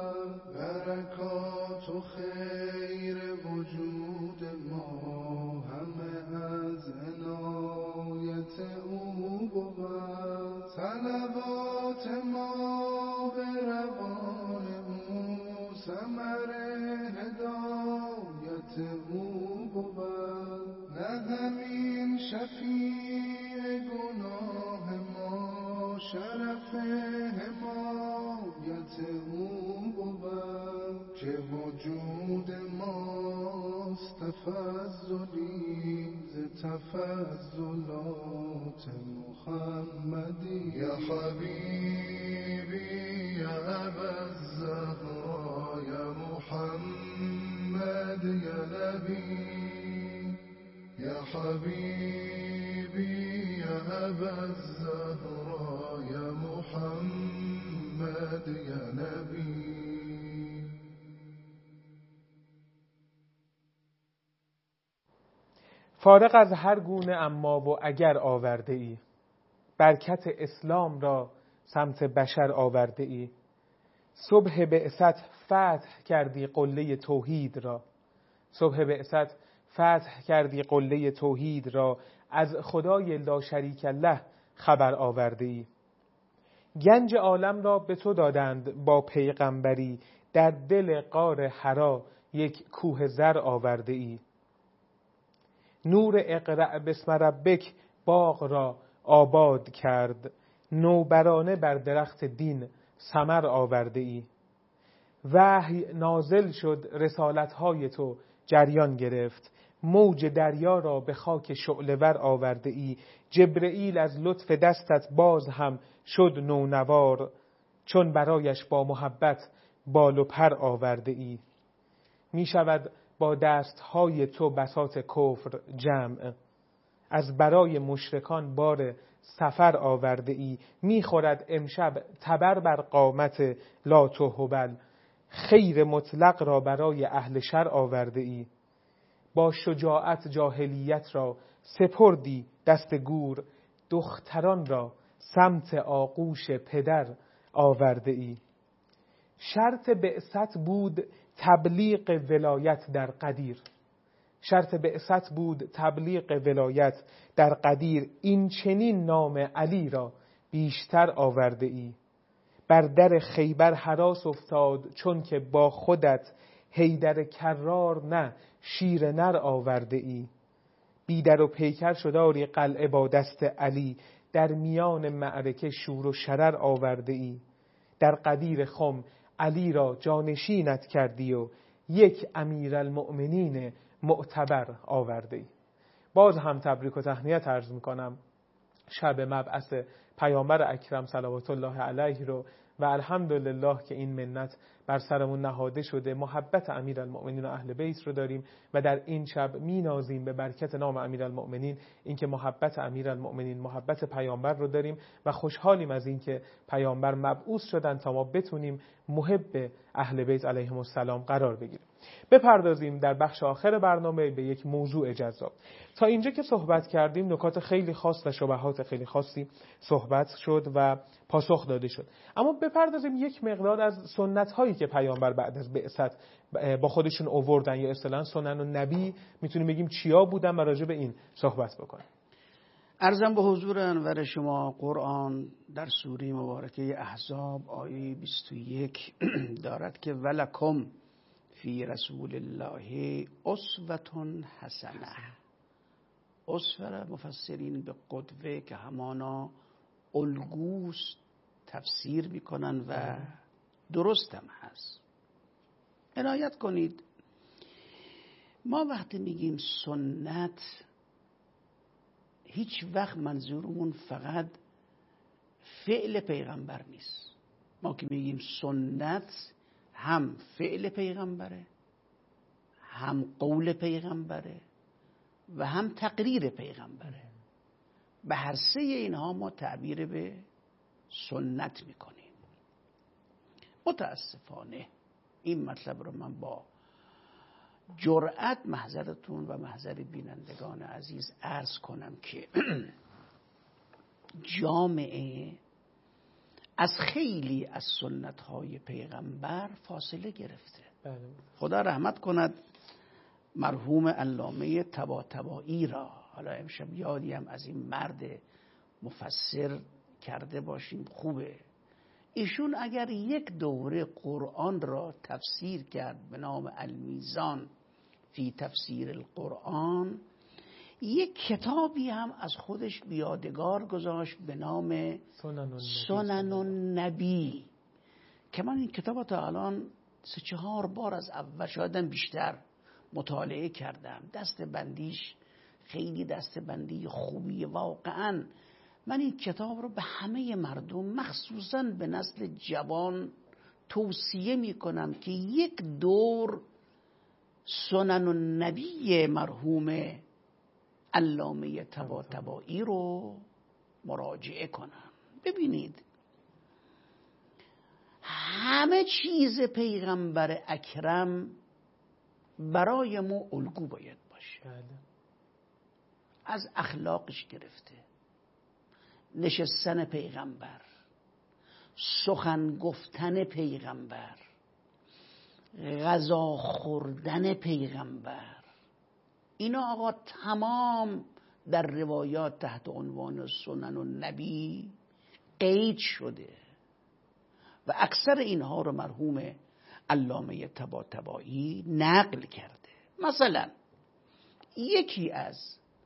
برکات و خیر وجود ما همه از عنایت او بود صلوات ما به روان او ثمر هدایت او بود نه همین شفیع گناه ما شرف حمایت او بود که وجود ماست تفضلی ز تفضلات محمدی یا حبیبی یا ابا الزهراء یا محمد یا نبی یا حبیبی یا ابا الزهراء یا محمد یا نبی فارغ از هر گونه اما و اگر آورده ای برکت اسلام را سمت بشر آورده ای صبح بعثت فتح کردی قله توحید را صبح بعثت فتح کردی قله توحید را از خدای لا شریک له خبر آورده ای گنج عالم را به تو دادند با پیغمبری در دل غار حرا یک کوه زر آورده ای نور اقرأ بسم ربک باغ را آباد کرد نوبرانه بر درخت دین ثمر آورده ای وحی نازل شد رسالت‌های تو جریان گرفت موج دریا را به خاک شعله‌ور آورده ای جبرئیل از لطف دستت باز هم شد نونوار چون برایش با محبت بال و پر آورده ای می شود با دستهای تو بساط کفر جمع از برای مشرکان بار سفر آورده ای می خورد امشب تبر بر قامت لات و هبل خیر مطلق را برای اهل شر آورده ای با شجاعت جاهلیت را سپردی دست گور دختران را سمت آغوش پدر آورده ای. شرط بعثت بود تبلیغ ولایت در قدیر. شرط بعثت بود تبلیغ ولایت در قدیر. این چنین نام علی را بیشتر آورده ای. بر در خیبر هراس افتاد چون که با خودت حیدر کرار نه شیر نر آورده ای. بیدر و پیکر شداری قلعه با دست علی. در میان معرکه شور و شرر آورده ای. در قدیر خم علی را جانشینت کردی و یک امیرالمؤمنین معتبر آورده ای. باز هم تبریک و تهنیت عرض میکنم شب مبعث پیامبر اکرم صلوات الله علیه رو و الحمدلله که این منت بر سرمون نهاده شده. محبت امیرالمؤمنین و اهل بیت رو داریم و در این شب مینازیم به برکت نام امیرالمؤمنین اینکه محبت امیرالمؤمنین محبت پیامبر رو داریم و خوشحالیم از اینکه پیامبر مبعوث شدن تا ما بتونیم محب اهل بیت علیهم السلام قرار بگیریم. بپردازیم در بخش آخر برنامه به یک موضوع جذاب. تا اینجا که صحبت کردیم نکات خیلی خاص و شبهات خیلی خاصی صحبت شد و پاسخ داده شد، اما بپردازیم یک مقدار از سنت هایی که پیامبر بعد از بعثت با خودشون آوردن یا اصطلاحاً سنن و نبی میتونیم بگیم چیا بودن و راجع به این صحبت بکنیم. عرضم به حضور انور شما قرآن در سوره مبارکه احزاب آیه بیست و یک دارد که ولکم فی رسول الله اسوة حسنه. اسوه مفسرین به قدوه که همانا الگوست تفسیر میکنن و درست هم هست. عنایت کنید ما وقتی میگیم سنت هیچ وقت منظورمون فقط فعل پیغمبر نیست. ما که میگیم سنت هم فعل پیغمبره، هم قول پیغمبره و هم تقریر پیغمبره. به هر سه اینها ما تعبیر به سنت میکنیم. متاسفانه این مطلب رو من با جرأت محضرتون و محضر بینندگان عزیز عرض کنم که جامعه از خیلی از سنت‌های پیغمبر فاصله گرفته. خدا رحمت کند مرحوم علامه طباطبایی را. حالا امشب یادی هم از این مرد مفسر کرده باشیم خوبه. ایشون اگر یک دوره قرآن را تفسیر کرد به نام المیزان فی تفسیر القرآن، یک کتابی هم از خودش بیادگار گذاشت به نام سنن النبی که من این کتاب تا الان سه چهار بار از اول شایدم بیشتر مطالعه کردم. دست بندیش خیلی دست بندی خوبیه واقعا. من این کتاب رو به همه مردم مخصوصا به نسل جوان توصیه می کنم که یک دور سنن النبی مرحوم علامه طباطبایی رو مراجعه کنم. ببینید همه چیز پیغمبر اکرم برای ما الگو باید باشه. از اخلاقش گرفته، نشستن پیغمبر، سخن گفتن پیغمبر، غذا خوردن پیغمبر، اینا آقا تمام در روایات تحت عنوان سنن النبی قید شده و اکثر اینها رو مرحوم علامه طباطبایی نقل کرده. مثلا یکی از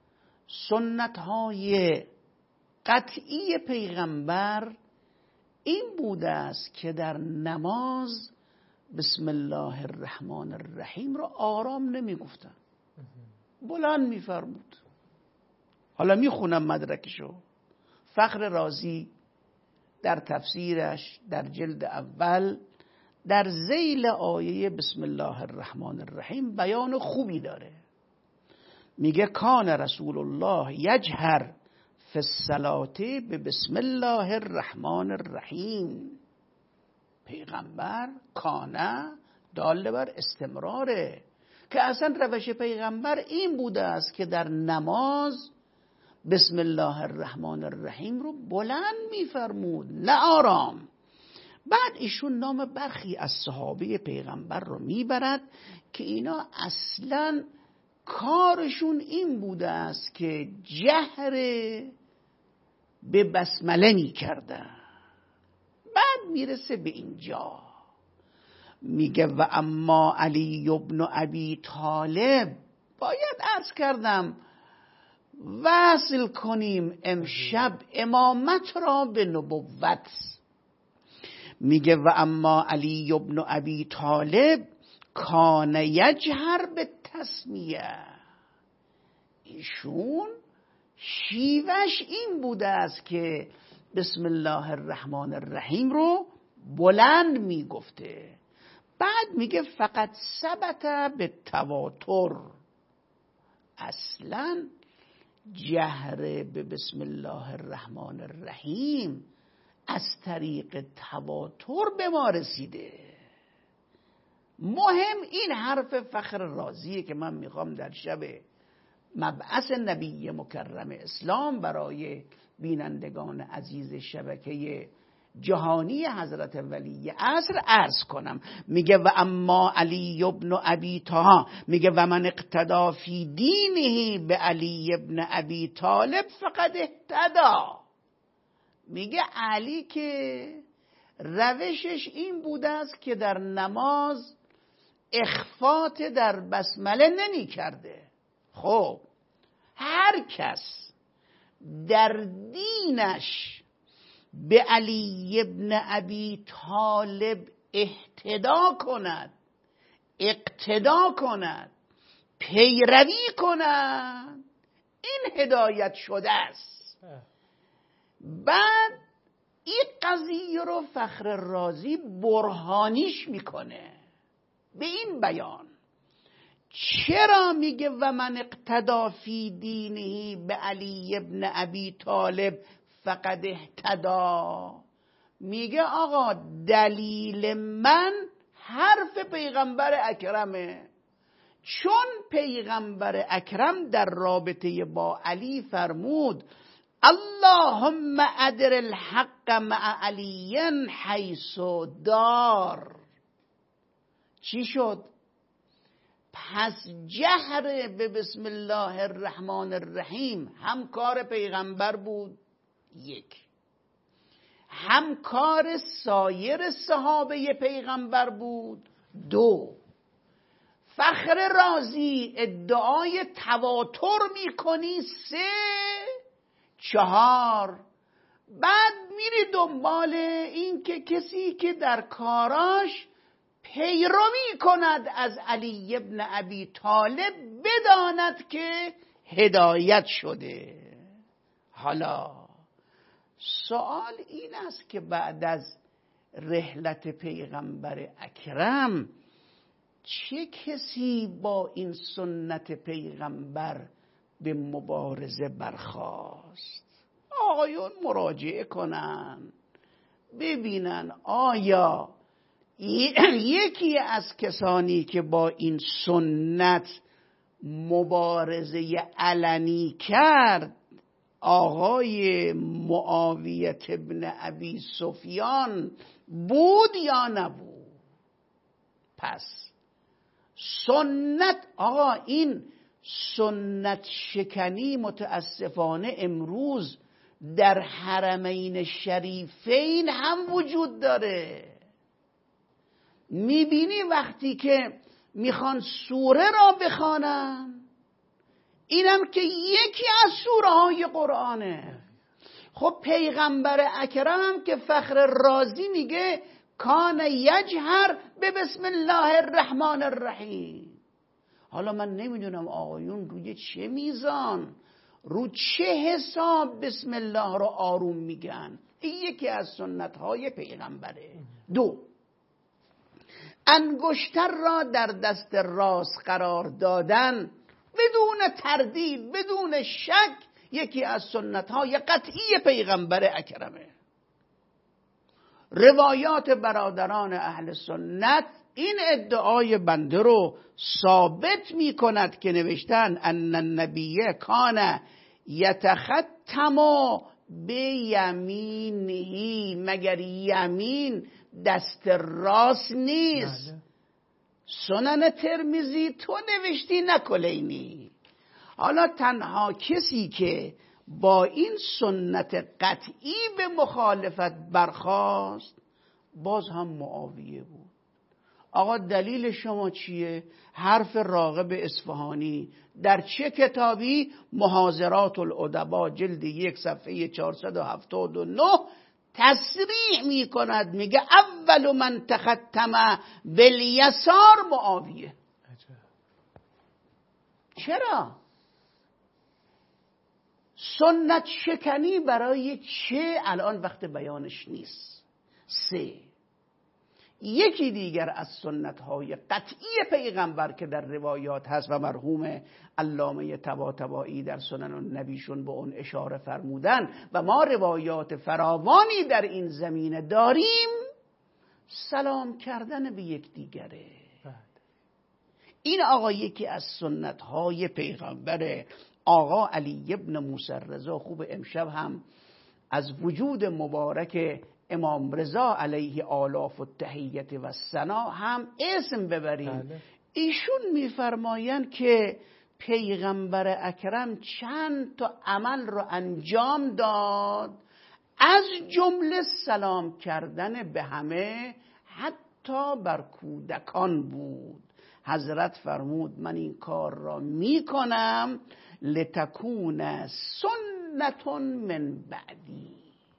سنت‌های قطعی پیغمبر این بوده است که در نماز بسم الله الرحمن الرحیم رو آرام نمی گفتن، بلند می فرمود. حالا می خونم مدرکشو. فخر رازی در تفسیرش در جلد اول در ذیل آیه بسم الله الرحمن الرحیم بیان خوبی داره. میگه کان رسول الله یجهر فی الصلاة به بسم الله الرحمن الرحیم. پیغمبر کانه داله بر استمراره، که اصلا روش پیغمبر این بوده است که در نماز بسم الله الرحمن الرحیم رو بلند میفرمود نه آرام. بعد ایشون نام برخی از صحابه پیغمبر رو میبرد که اینا اصلا کارشون این بوده است که جهر به بسمله میکردن. بعد میرسه به اینجا میگه و اما علی ابن ابی طالب، باید عرض کردم وصل کنیم امشب امامت را به نبوت. میگه و اما علی ابن ابی طالب کان یجهر به تسمیه، ایشون شیوش این بوده است که بسم الله الرحمن الرحیم رو بلند میگفته. بعد میگه فقط ثبت به تواتر، اصلا جهر به بسم الله الرحمن الرحیم از طریق تواتر به ما رسیده. مهم این حرف فخر رازیه که من میخوام در شب مبعث نبی مکرم اسلام برای بینندگان عزیز شبکه جهانی حضرت ولی عصر عرض کنم. میگه و اما علی ابن ابی طه، میگه و من اقتدا فی دینه به علی ابن ابی طالب فقد اهتدا. میگه علی که روشش این بوده است که در نماز اخفات در بسمله نمی کرده. خب هر کس در دینش به علی ابن ابی طالب اهتدا کند، اقتدا کند، پیروی کند، این هدایت شده است. بعد این قضیه رو فخر رازی برهانیش میکنه به این بیان. چرا میگه و من اقتدا فی دینه به علی ابن ابی طالب فقد اهتدا؟ میگه آقا دلیل من حرف پیغمبر اکرمه، چون پیغمبر اکرم در رابطه با علی فرمود اللهم ادر الحق مع علی حیث دار. چی شد؟ پس جهر به بسم الله الرحمن الرحیم هم کار پیغمبر بود، یک، هم کار سایر صحابه پیغمبر بود، دو. فخر رازی ادعای تواتر میکنی، سه. چهار. بعد میری دنبال این که کسی که در کاراش پیروی کند از علی ابن ابی طالب بداند که هدایت شده. حالا سوال این است که بعد از رحلت پیغمبر اکرم چه کسی با این سنت پیغمبر به مبارزه برخاست؟ آقایون مراجعه کنن ببینن آیا یکی از کسانی که با این سنت مبارزه علنی کرد آقای معاویه ابن ابی سفیان بود یا نبود؟ پس سنت، آقا این سنت شکنی متاسفانه امروز در حرمین شریفین هم وجود داره. میبینی وقتی که میخوان سوره را بخوانن، اینم که یکی از سوره های قرآنه. خب پیغمبر اکرم که فخر رازی میگه کان یجهر به بسم الله الرحمن الرحیم. حالا من نمیدونم آقایون روی چه میزان، رو چه حساب بسم الله رو آروم میگن. این یکی از سنت های پیغمبره. دو، انگشتر را در دست راست قرار دادن بدون تردید، بدون شک، یکی از سنت های قطعی پیغمبر اکرمه. روایات برادران اهل سنت این ادعای بنده رو ثابت می کند که نوشتن ان النبی کان یتختم به یمینهی، مگر یمین دست راست نیست؟ سنن ترمذی تو نوشتی نه کلینی. حالا تنها کسی که با این سنت قطعی به مخالفت برخاست باز هم معاویه بود. آقا دلیل شما چیه؟ حرف راغب اصفهانی در چه کتابی؟ محاضرات الادبا جلد یک صفحه چهارصد و هفتاد و نه تصریح می کند، میگه اول من تختم بالیسار معاویه. چرا؟ سنت شکنی برای چه؟ الان وقت بیانش نیست. سه، یکی دیگر از سنت های قطعی پیغمبر که در روایات هست و مرحوم علامه طباطبایی در سنن النبیشون به اون اشاره فرمودن و ما روایات فراوانی در این زمینه داریم، سلام کردن به یک دیگره. این آقا یکی از سنت های پیغمبر. آقا علی ابن موسی رضا خوب امشب هم از وجود مبارک امام رضا علیه آلاف التحیت و ثنا هم اسم ببریم. بله. ایشون میفرمایند که پیغمبر اکرم چند تا عمل رو انجام داد، از جمله سلام کردن به همه، حتی بر کودکان بود. حضرت فرمود من این کار را میکنم لتکون سنتون من بعدی،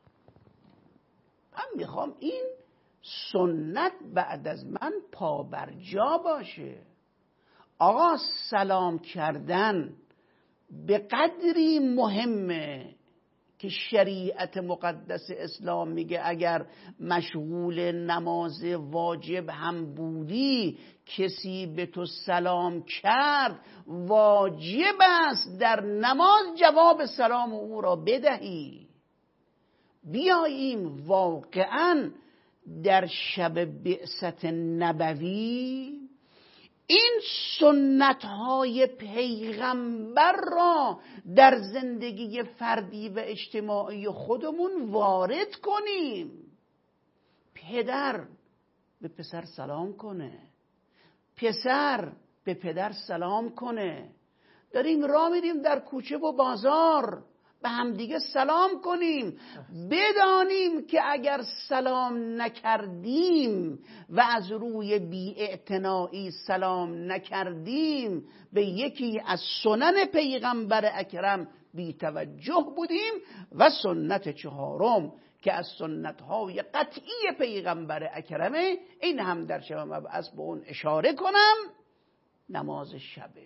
من میخوام این سنت بعد از من پابرجا باشه. آقا سلام کردن به قدری مهمه که شریعت مقدس اسلام میگه اگر مشغول نماز واجب هم بودی، کسی به تو سلام کرد، واجب است در نماز جواب سلام او را بدهی. بیاییم واقعا در شب بعثت نبوی این سنت های پیغمبر را در زندگی فردی و اجتماعی خودمون وارد کنیم. پدر به پسر سلام کنه، پسر به پدر سلام کنه. داریم راه میریم در کوچه و بازار، به همدیگه سلام کنیم. بدانیم که اگر سلام نکردیم و از روی بی‌اعتنایی سلام نکردیم، به یکی از سنن پیغمبر اکرم بی توجه بودیم. و سنت چهارم که از سنت‌های قطعی پیغمبر اکرمه، این هم در شب مبعث به اون اشاره کنم، نماز شبه.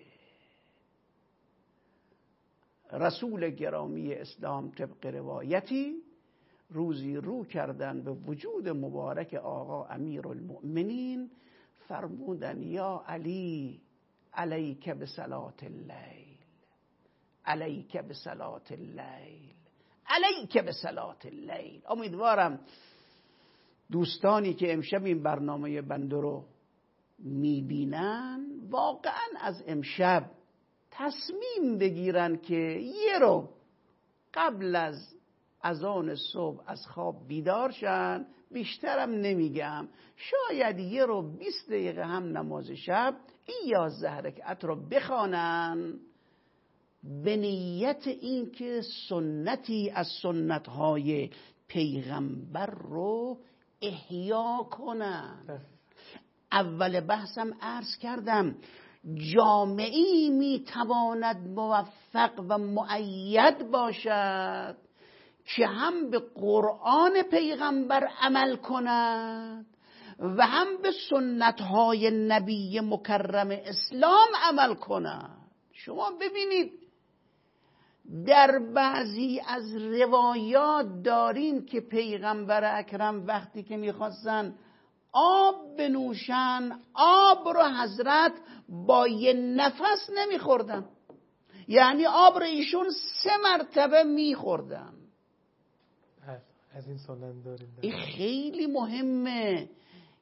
رسول گرامی اسلام طبق روایتی روزی رو کردن به وجود مبارک آقا امیرالمؤمنین، فرمودن یا علی علیک بصلات اللیل، علیک بصلات اللیل، علیک بصلات اللیل. امیدوارم دوستانی که امشب این برنامه بنده رو میبینن واقعا از امشب تصمیم بگیرن که یه رو قبل از اذان صبح از خواب بیدار شن. بیشترم نمیگم، شاید یه رو بیست دقیقه هم نماز شب این یازده رکعت رو بخوانن به نیت اینکه سنتی از سنت‌های پیغمبر رو احیا کنن. اول بحثم عرض کردم جامعه‌ای میتواند موفق و مؤید باشد که هم به قرآن پیغمبر عمل کند و هم به سنت‌های نبی مکرم اسلام عمل کند. شما ببینید در بعضی از روایات داریم که پیغمبر اکرم وقتی که میخواستن آب بنوشن، آب رو حضرت با یه نفس نمیخوردن، یعنی آب رو ایشون سه مرتبه میخوردن. از این سنن داریم. این خیلی مهمه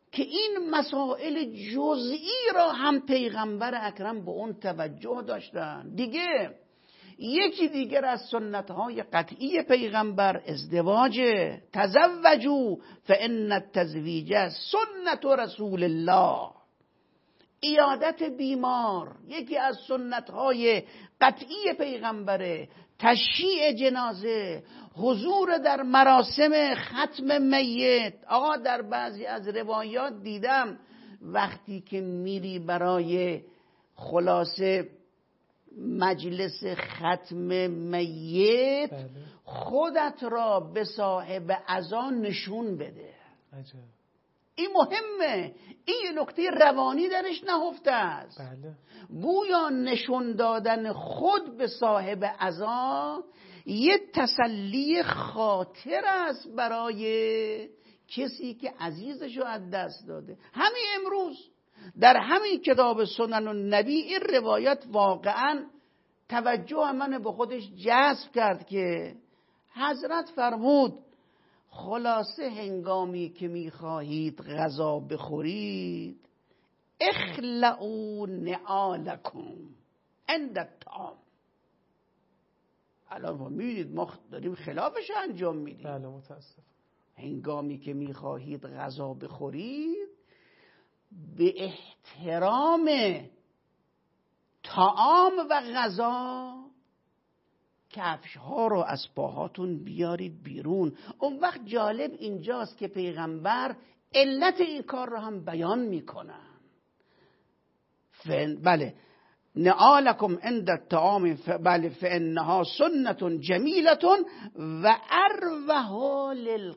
که این مسائل جزئی را هم پیغمبر اکرم به اون توجه داشتن. دیگه یکی دیگر از سنت‌های قطعی پیغمبر ازدواج. تزوجوا فإن التزویج سنت رسول الله. عیادت بیمار یکی از سنت‌های قطعی پیغمبره. تشییع جنازه، حضور در مراسم ختم میت. آقا در بعضی از روایات دیدم وقتی که میری برای خلاصه مجلس ختم میت بله. خودت را به صاحب عزا نشون بده. عجب. این مهمه، این نکته روانی درش نهفته است. بله. گویا نشون دادن خود به صاحب عزا یه تسلی خاطر است برای کسی که عزیزشو از دست داده. همین امروز در همین کتاب سنن النبی این روایت واقعا توجه من به خودش جذب کرد که حضرت فرمود خلاصه هنگامی که میخواهید غذا بخورید اخلعوا نعالکم عند الطعام. الان ما میدید ما داریم خلافش انجام میدیم. بله متاسف. هنگامی که میخواهید غذا بخورید به احترام طعام و غذا کفش ها رو از پاهاتون بیارید بیرون. اون وقت جالب اینجاست که پیغمبر علت این کار رو هم بیان میکنن. بله نعالکم عند الطعام بله فانها سنت جمیلة و اروح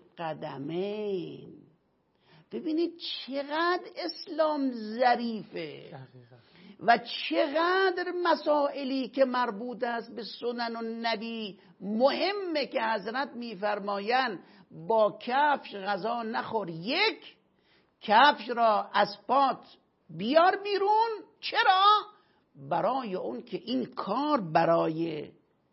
للقدمین. ببینید چقدر اسلام ظریفه و چقدر مسائلی که مربوط است به سنن النبی مهمه که حضرت میفرمایند با کفش غذا نخور. یک، کفش را از پات بیار بیرون. چرا؟ برای اون که این کار برای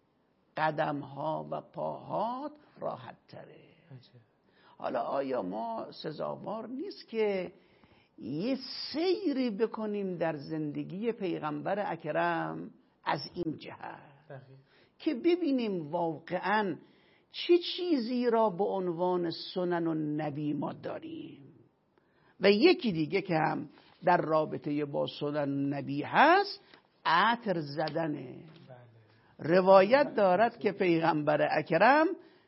قدمها و پاهات راحت تره. حالا آیا ما سزاوار نیست که یه سیری بکنیم در زندگی پیغمبر اکرم از این جهت که ببینیم واقعا چه چیزی را به عنوان سنن النبی ما داریم؟ و یکی دیگه که هم در رابطه با سنن النبی هست عطر زدنه. روایت دارد که پیغمبر اکرم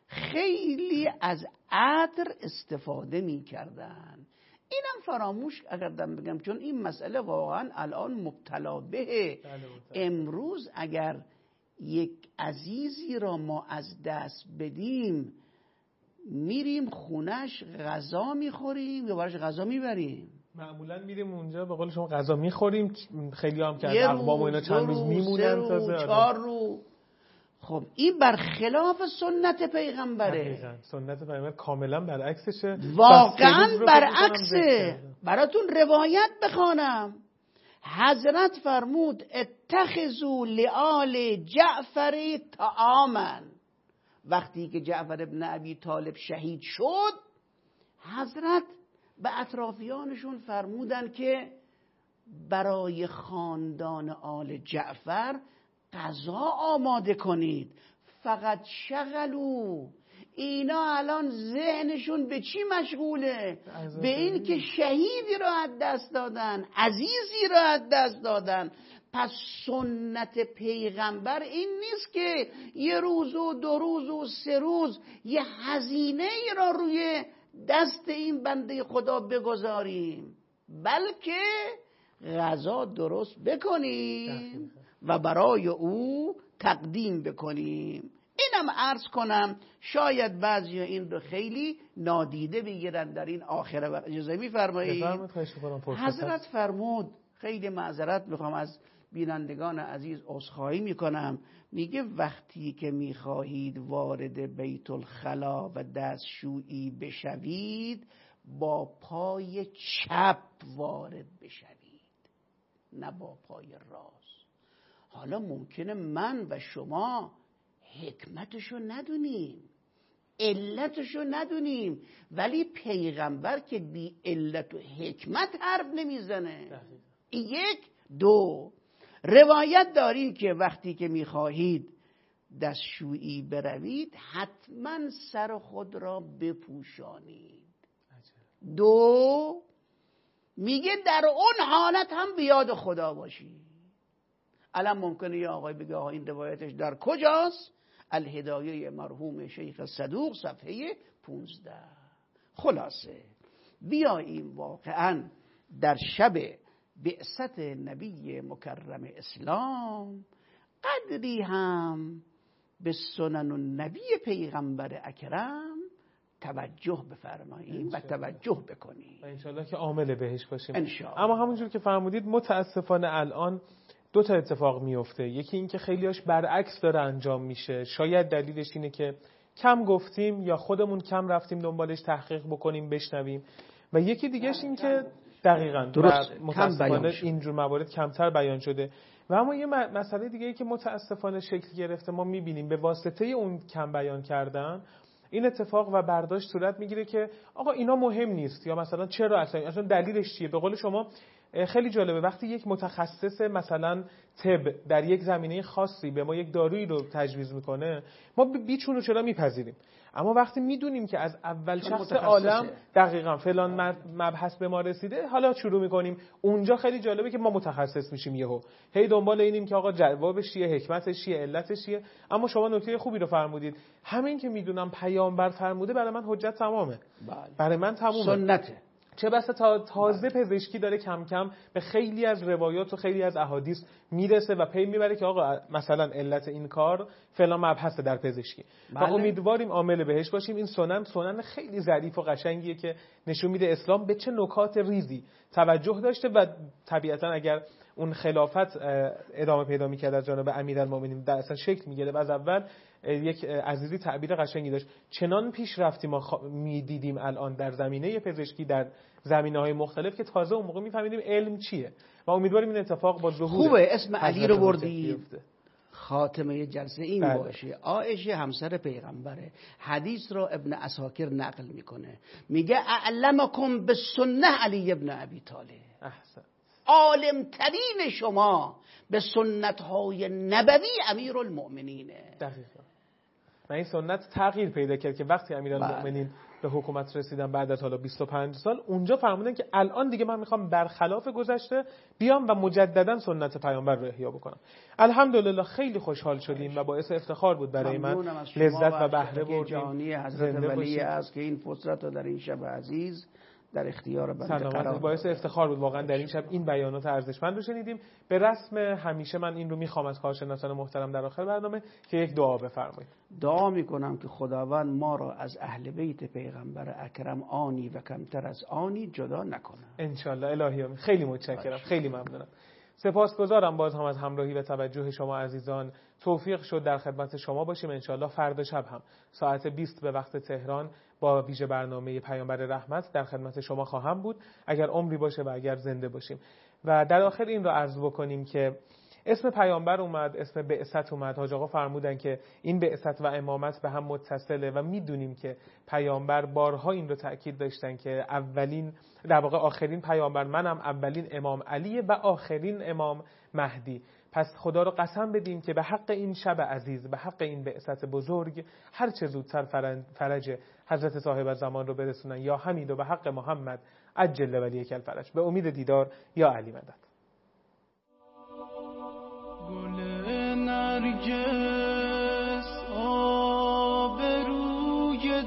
خیلی از عطر استفاده می کردن. اینم فراموش اگردم بگم چون این مسئله واقعا الان مبتلا به. امروز اگر یک عزیزی را ما از دست بدیم میریم خونش غذا میخوریم یا براش غذا میبریم؟ معمولا میریم اونجا به قول شما غذا میخوریم. خیلی هم که اقوام و اینا چند روز میمونن تازه. چهار روز. خب این برخلاف سنت پیغمبره. دقیقاً سنت پیغمبر کاملا برعکسشه. واقعا برعکسه. براتون روایت بخوانم. حضرت فرمود اتخذوا لآل جعفر طعاما. وقتی که جعفر ابن ابی طالب شهید شد حضرت به اطرافیانشون فرمودن که برای خاندان آل جعفر غذا آماده کنید. فقط شغلو. اینا الان ذهنشون به چی مشغوله؟ به این که شهیدی را از دست دادن، عزیزی را از دست دادن. پس سنت پیغمبر این نیست که یه روز و دو روز و سه روز یه هزینه را روی دست این بنده خدا بگذاریم، بلکه غذا درست بکنیم و برای او تقدیم بکنیم. اینم عرض کنم شاید بعضی این رو خیلی نادیده بگیرن در این آخره. و اجازه می‌فرمایید حضرت فرمود، خیلی معذرت میخوام از بینندگان عزیز، عذرخواهی میکنم، میگه وقتی که میخواهید وارد بیت الخلا و دستشویی بشوید با پای چپ وارد بشوید، نه با پای راست. حالا ممکنه من و شما حکمتشو ندونیم، علتشو ندونیم، ولی پیغمبر که بی علت و حکمت حرف نمیزنه. یک. دو، روایت داریم که وقتی که میخواهید دستشویی بروید حتما سر خود را بپوشانید. دو، میگه در اون حالت هم بیاد خدا باشید. الان ممکنه یه آقای بگه آقا این روایتش در کجاست؟ الهدایه مرحوم شیخ صدوق صفحه پونزده. خلاصه بیاییم واقعا در شب بعثت نبی مکرم اسلام قدری هم به سنن النبی پیغمبر اکرم توجه بفرماییم و توجه بکنیم و انشالله که عامل بهش باشیم انشالله. اما همونجور که فرمودید متاسفانه الان دو تا اتفاق میفته. یکی این که خیلیاش برعکس داره انجام میشه. شاید دلیلش اینه که کم گفتیم یا خودمون کم رفتیم دنبالش تحقیق بکنیم بشنویم، و یکی دیگهش این که دقیقاً درست متاسفانه اینجور موارد کمتر بیان شده. و اما یه مسئله دیگه‌ای که متاسفانه شکل گرفته، ما میبینیم به واسطه اون کم بیان کردن این اتفاق و برداشت صورت میگیره که آقا اینا مهم نیست، یا مثلا چرا اصلا اصلا دلیلش چیه. به قول شما خیلی جالبه وقتی یک متخصص مثلا طب در یک زمینه خاصی به ما یک دارویی رو تجویز میکنه، ما بیچون و چرا میپذیریم، اما وقتی میدونیم که از اول شخص عالم دقیقاً فلان مبحث به ما رسیده، حالا شروع میکنیم اونجا خیلی جالبه که ما متخصص میشیم، یهو هی دنبال اینیم که آقا جوابش چیه، حکمتش چیه، علتش چیه. اما شما نکته خوبی رو فرمودید، همین که میدونم پیامبر فرموده برای من حجت تمامه، برای من تمومه، سنته. چه بسا تا تازه پزشکی داره کم کم به خیلی از روایات و خیلی از احادیث میرسه و پی میبره که آقا مثلا علت این کار فلان مبحث در پزشکی. بله. و امیدواریم عامل بهش باشیم. این سنن سنن خیلی ظریف و قشنگیه که نشون میده اسلام به چه نکات ریزی توجه داشته و طبیعتا اگر اون خلافت ادامه پیدا میکرد از جانب امیرالمومنین در اصلا شکل میگیره و از اول یک عزیزی تعبیر قشنگی داشت، چنان پیش رفتیم ما خ... میدیدیم الان در زمینه پزشکی در زمینه‌های مختلف که تازه اون موقع میفهمیدیم علم چیه و امیدواریم این اتفاق با ظهور خوبه اسم علی رو بردید خاتمه جلسه این بله. باشه. عایشه همسر پیغمبره، حدیث رو ابن عساکر نقل میکنه، میگه اعلمکم بالسنه علی ابن ابی طالب. احسن. عالم ترین شما به سنت های نبوی امیرالمؤمنینه. دقیقاً. و این سنت تغییر پیدا کرد که وقتی امیرالمؤمنین به حکومت رسیدن بعد از حالا بیست و پنج سال، اونجا فرمودن که الان دیگه من میخوام برخلاف گذشته بیام و مجددا سنت پیامبر رو احیا بکنم. الحمدلله خیلی خوشحال شدیم و باعث افتخار بود برای من، لذت و بهره بردیم. جانی حضرت ولی است که این فرصت رو در این شب عزیز در اختیار بنده قرار باعث افتخار بود واقعا در این شب این بیانات ارزشمند رو شنیدیم. به رسم همیشه من این رو میخوام از کارشناسان محترم در آخر برنامه که یک دعا بفرمایید. دعا میکنم که خداوند ما را از اهل بیت پیغمبر اکرم آنی و کمتر از آنی جدا نکنه ان شاء الله. الهی آمین. خیلی متشکرم، خیلی ممنونم. سپاسگزارم باز هم از همراهی و توجه شما عزیزان. توفیق شد در خدمت شما باشیم ان شاء الله. فردا شب هم ساعت بیست به وقت تهران با ویژه برنامه پیامبر رحمت در خدمت شما خواهم بود، اگر عمری باشه و اگر زنده باشیم. و در آخر این رو عرض بکنیم که اسم پیامبر اومد، اسم بعثت اومد. حاج آقا فرمودن که این بعثت و امامت به هم متصله و میدونیم که پیامبر بارها این رو تأکید داشتن که اولین در واقع آخرین پیامبر منم، اولین امام علیه و آخرین امام مهدی. پس خدا رو قسم بدیم که به حق این شب عزیز، به حق این بعثت بزرگ، هر چه زودتر فرج حضرت صاحب زمان رو برسونن یا حمید و به حق محمد عجل ولیک الفرج. به امید دیدار یا علی مدد. گل نرگس آبروی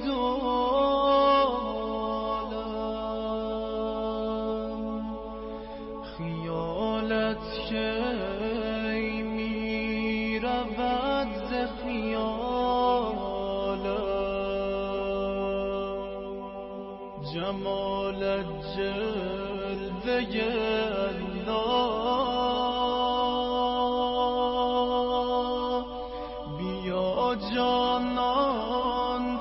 دولم خیالت شی می رود ز خیالم جمالت جلوه جانان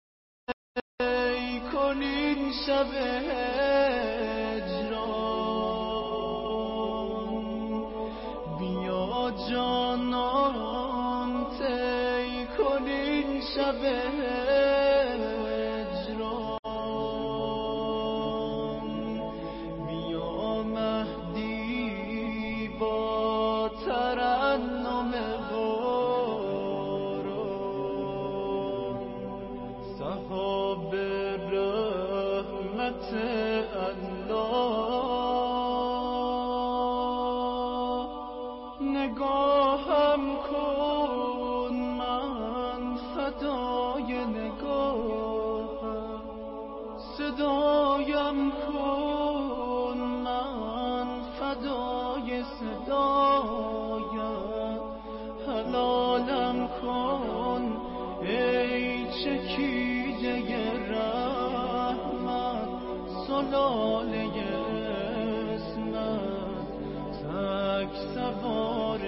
تی کنین شب هجران بیا جانان تی کنین شب هجران نگاهم کن من فدای نگاهم، صدایم کن من فدای صدایم، حلالم کن ای چکیده رحمت، سلاله اسمت، تک سوار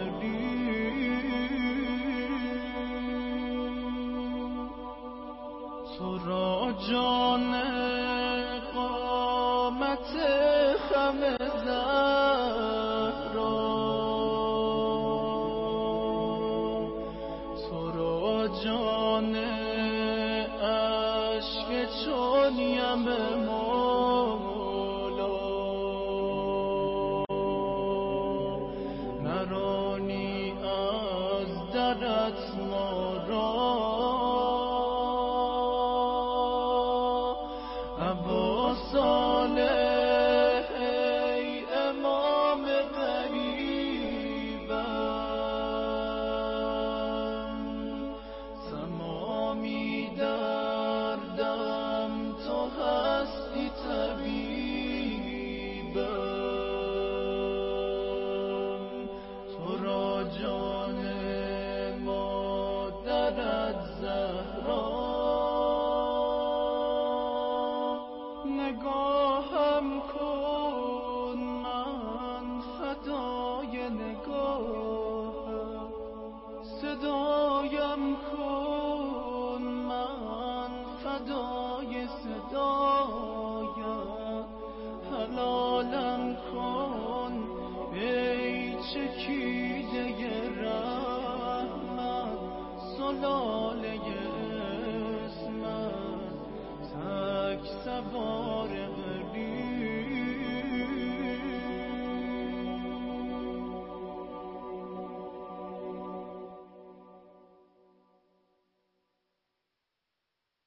تو را جان قامت خم زهرا، تو را جان عشق چون یم مولا، نرانی از درت ما را، ابا صالح ای امام غریبم، تمامی دردم تو هستی طبیبم، تو را جان مادرت زهرا، نگاهم کن من فدای نگاهم، صدایم کن من فدای صدایم، حلالم کن ای چکیده رحمت، سلام